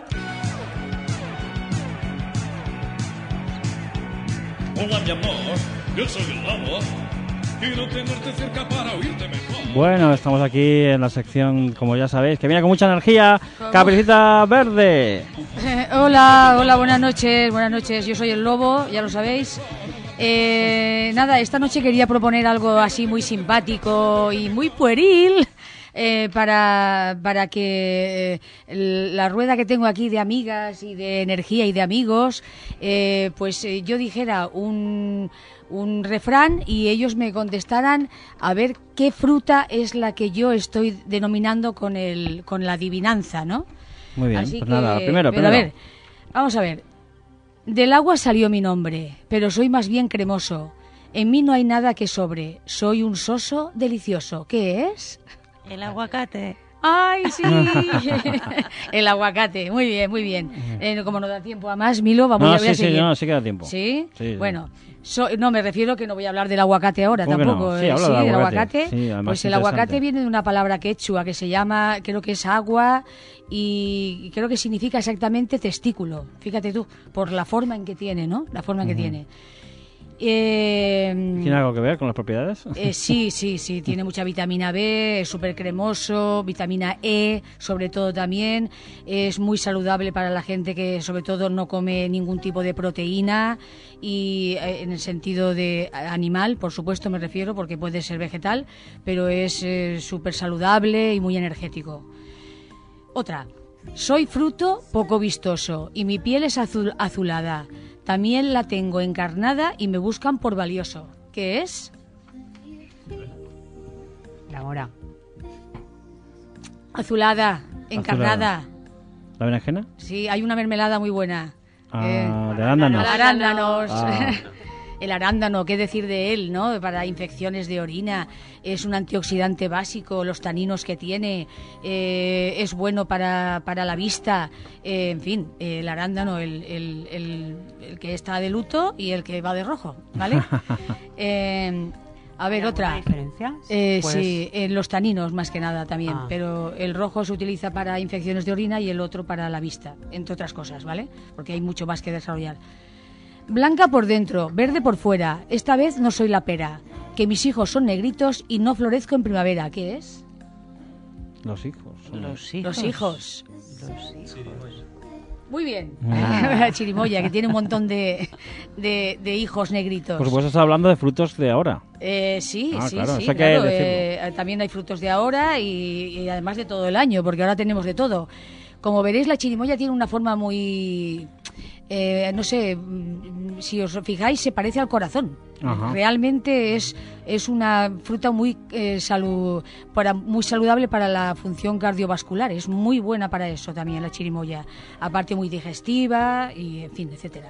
Hola, mi amor, yo soy el lobo. Quiero tenerte cerca para oírte mejor. Bueno, estamos aquí en la sección, como ya sabéis, que viene con mucha energía, Caperucita Verde. Hola, buenas noches, yo soy el Lobo, ya lo sabéis. Nada, esta noche quería proponer algo así muy simpático y muy pueril. Para que la rueda que tengo aquí de amigas y de energía y de amigos, yo dijera un refrán y ellos me contestaran a ver qué fruta es la que yo estoy denominando con la adivinanza, ¿no? Muy bien, así pues que, nada, primero. A ver, vamos a ver. Del agua salió mi nombre, pero soy más bien cremoso. En mí no hay nada que sobre. Soy un soso delicioso. ¿Qué es? El aguacate. ¡Ay, sí! El aguacate, muy bien. Como no da tiempo a más, Milo, voy a seguir. Sí queda tiempo. ¿Sí? Sí. Bueno, no me refiero que no voy a hablar del aguacate ahora tampoco. No? Sí, habla del aguacate. Sí, pues el aguacate viene de una palabra quechua que se llama, creo que es agua, y creo que significa exactamente testículo. Fíjate tú, por la forma en que tiene, ¿no? La forma en que tiene. ¿Tiene algo que ver con las propiedades? Sí, tiene mucha vitamina B, es súper cremoso, vitamina E, sobre todo también, es muy saludable para la gente que sobre todo no come ningún tipo de proteína y en el sentido de animal, por supuesto me refiero, porque puede ser vegetal, pero es súper saludable y muy energético. Otra, soy fruto poco vistoso y mi piel es azulada. También la tengo encarnada y me buscan por valioso. ¿Qué es? La mora. Azulada, encarnada. ¿La berenjena? Sí, hay una mermelada muy buena. De arándanos. Arándanos. El arándano, ¿qué decir de él, no? Para infecciones de orina, es un antioxidante básico, los taninos que tiene, es bueno para la vista, en fin, el arándano, el que está de luto y el que va de rojo, ¿vale? A ver, otra. ¿Diferencia? Sí, los taninos más que nada también, pero el rojo se utiliza para infecciones de orina y el otro para la vista, entre otras cosas, ¿vale? Porque hay mucho más que desarrollar. Blanca por dentro, verde por fuera. Esta vez no soy la pera. Que mis hijos son negritos y no florezco en primavera. ¿Qué es? Los hijos. Los hijos. Muy bien. Chirimoya, que tiene un montón de hijos negritos. Por supuesto, está hablando de frutos de ahora. Sí, claro, sí. eso hay que decirlo. También hay frutos de ahora y además de todo el año, porque ahora tenemos de todo. Como veréis, la chirimoya tiene una forma muy no sé, si os fijáis, se parece al corazón. Ajá. Realmente es una fruta muy muy saludable para la función cardiovascular. Es muy buena para eso también la chirimoya. Aparte muy digestiva y en fin, etcétera.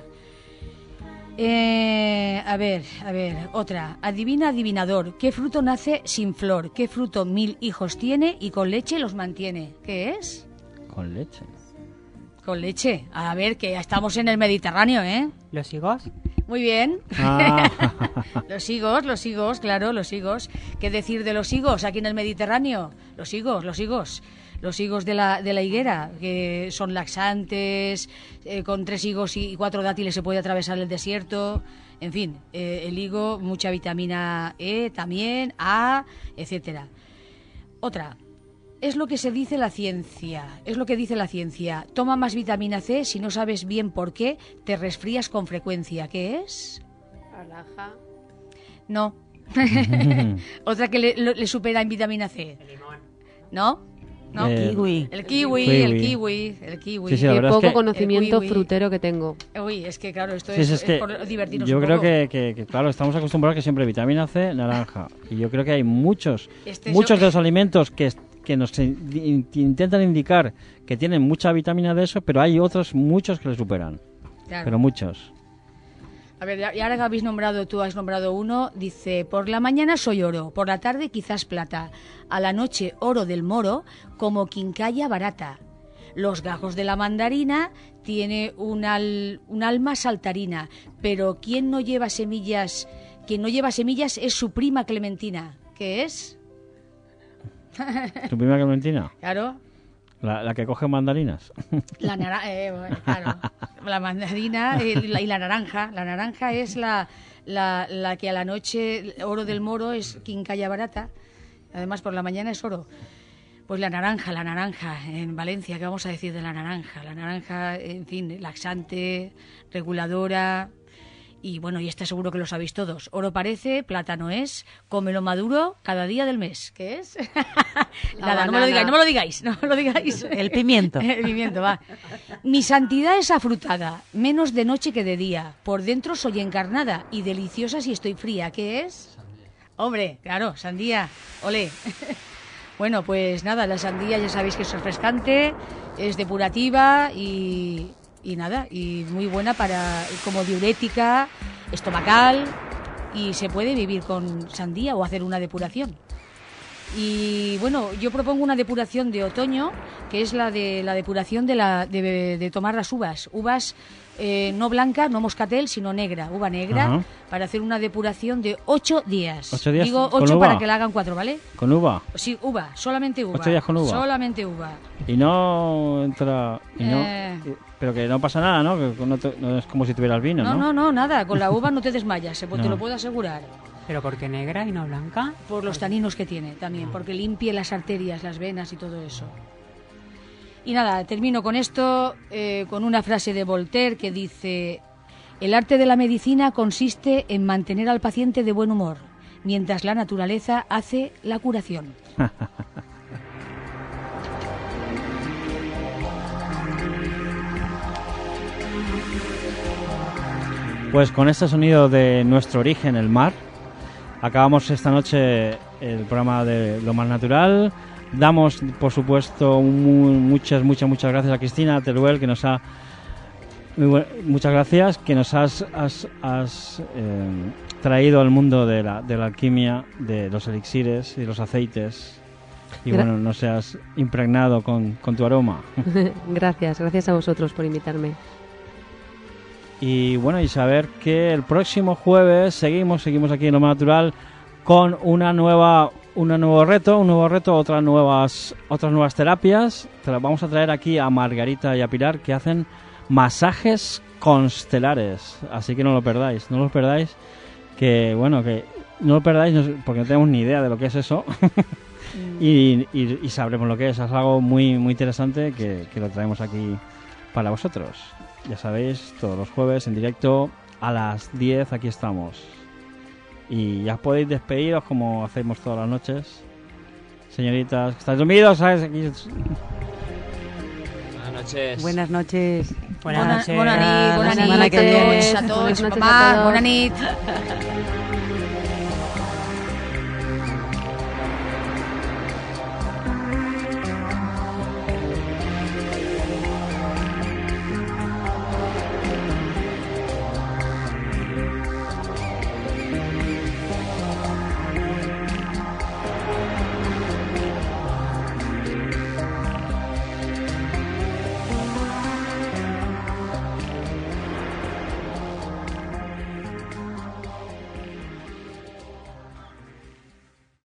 A ver, otra. Adivina, adivinador. ¿Qué fruto nace sin flor? ¿Qué fruto 1000 hijos tiene y con leche los mantiene? ¿Qué es? Con leche. Con leche. A ver, que ya estamos en el Mediterráneo, ¿eh? ¿Los higos? Muy bien. Ah. Los higos, claro, los higos. ¿Qué decir de los higos aquí en el Mediterráneo? Los higos. Los higos de la higuera, que son laxantes, con 3 higos y 4 dátiles se puede atravesar el desierto. En fin, el higo, mucha vitamina E también, A, etcétera. Otra. Es lo que se dice la ciencia, Toma más vitamina C si no sabes bien por qué te resfrías con frecuencia. ¿Qué es? Naranja. No. Otra que le supera en vitamina C. El limón. ¿No? Kiwi. El kiwi. Sí, la Qué verdad poco es que conocimiento el kiwi. Frutero que tengo. Uy, es que claro, esto Sí, es que por divertirnos yo un creo poco. que claro, estamos acostumbrados que siempre vitamina C, naranja. Y yo creo que hay muchos Este de los alimentos que nos intentan indicar que tienen mucha vitamina de eso, pero hay otros muchos que le superan. Claro. Pero muchos. A ver, y ahora que tú has nombrado uno, dice, por la mañana soy oro, por la tarde quizás plata, a la noche oro del moro, como quincalla barata. Los gajos de la mandarina tiene un alma saltarina, pero quien no lleva semillas es su prima Clementina. ¿Qué es? ¿Tu prima Clementina? Claro. La que coge mandarinas. Claro. La mandarina y la naranja. La naranja es la que a la noche, oro del moro, es quincalla barata. Además, por la mañana es oro. Pues la naranja en Valencia, ¿qué vamos a decir de la naranja? La naranja, en fin, laxante, reguladora. Y bueno, y esta seguro que lo sabéis todos. Oro parece, plátano es, cómelo maduro cada día del mes. ¿Qué es? Nada, no me lo digáis. El pimiento. El pimiento, va. Mi santidad es afrutada, menos de noche que de día. Por dentro soy encarnada y deliciosa si estoy fría. ¿Qué es? Hombre, claro, sandía. Olé. Bueno, pues nada, la sandía ya sabéis que es refrescante, es depurativa y nada, y muy buena como diurética, estomacal, y se puede vivir con sandía o hacer una depuración. Y bueno, yo propongo una depuración de otoño, que es la depuración de tomar las uvas no blanca, no moscatel, sino negra, uva negra. Ajá. Para hacer una depuración de 8 días. 8 días. Digo 8 para que la hagan 4, ¿vale? ¿Con uva? Sí, uva, solamente uva. 8 días con uva. Solamente uva. Y no entra... pero que no pasa nada, ¿no? Que no es como si tuvieras vino, ¿no? No, nada. Con la uva no te desmayas, te lo puedo asegurar. ¿Pero por qué negra y no blanca? Por los taninos que tiene también, porque limpie las arterias, las venas y todo eso. Y nada, termino con esto, con una frase de Voltaire que dice: el arte de la medicina consiste en mantener al paciente de buen humor, mientras la naturaleza hace la curación. Pues con este sonido de nuestro origen, el mar, acabamos esta noche el programa de Lo Más Natural. Damos, por supuesto, muchas gracias a Cristina Teruel, que nos ha... muchas gracias, que nos has traído al mundo de la alquimia, de los elixires y los aceites. Y bueno, nos has impregnado con tu aroma. Gracias a vosotros por invitarme. Y bueno, y saber que el próximo jueves seguimos aquí en Lo Más Natural con un nuevo reto, otras nuevas terapias. Te las vamos a traer aquí a Margarita y a Pilar, que hacen masajes constelares. Así que no lo perdáis, que bueno, que no lo perdáis porque no tenemos ni idea de lo que es eso. y sabremos lo que es. Es algo muy, muy interesante que lo traemos aquí para vosotros. Ya sabéis, todos los jueves en directo a las 10 aquí estamos. Y ya podéis despediros como hacemos todas las noches. Señoritas, ¿estáis dormidos? ¿Sabes? Aquí... Buenas noches. Buenas noches. Buenas noches. Bona nit, La setmana que viene. a tots, Buenas noches papà, a todos. bona nit.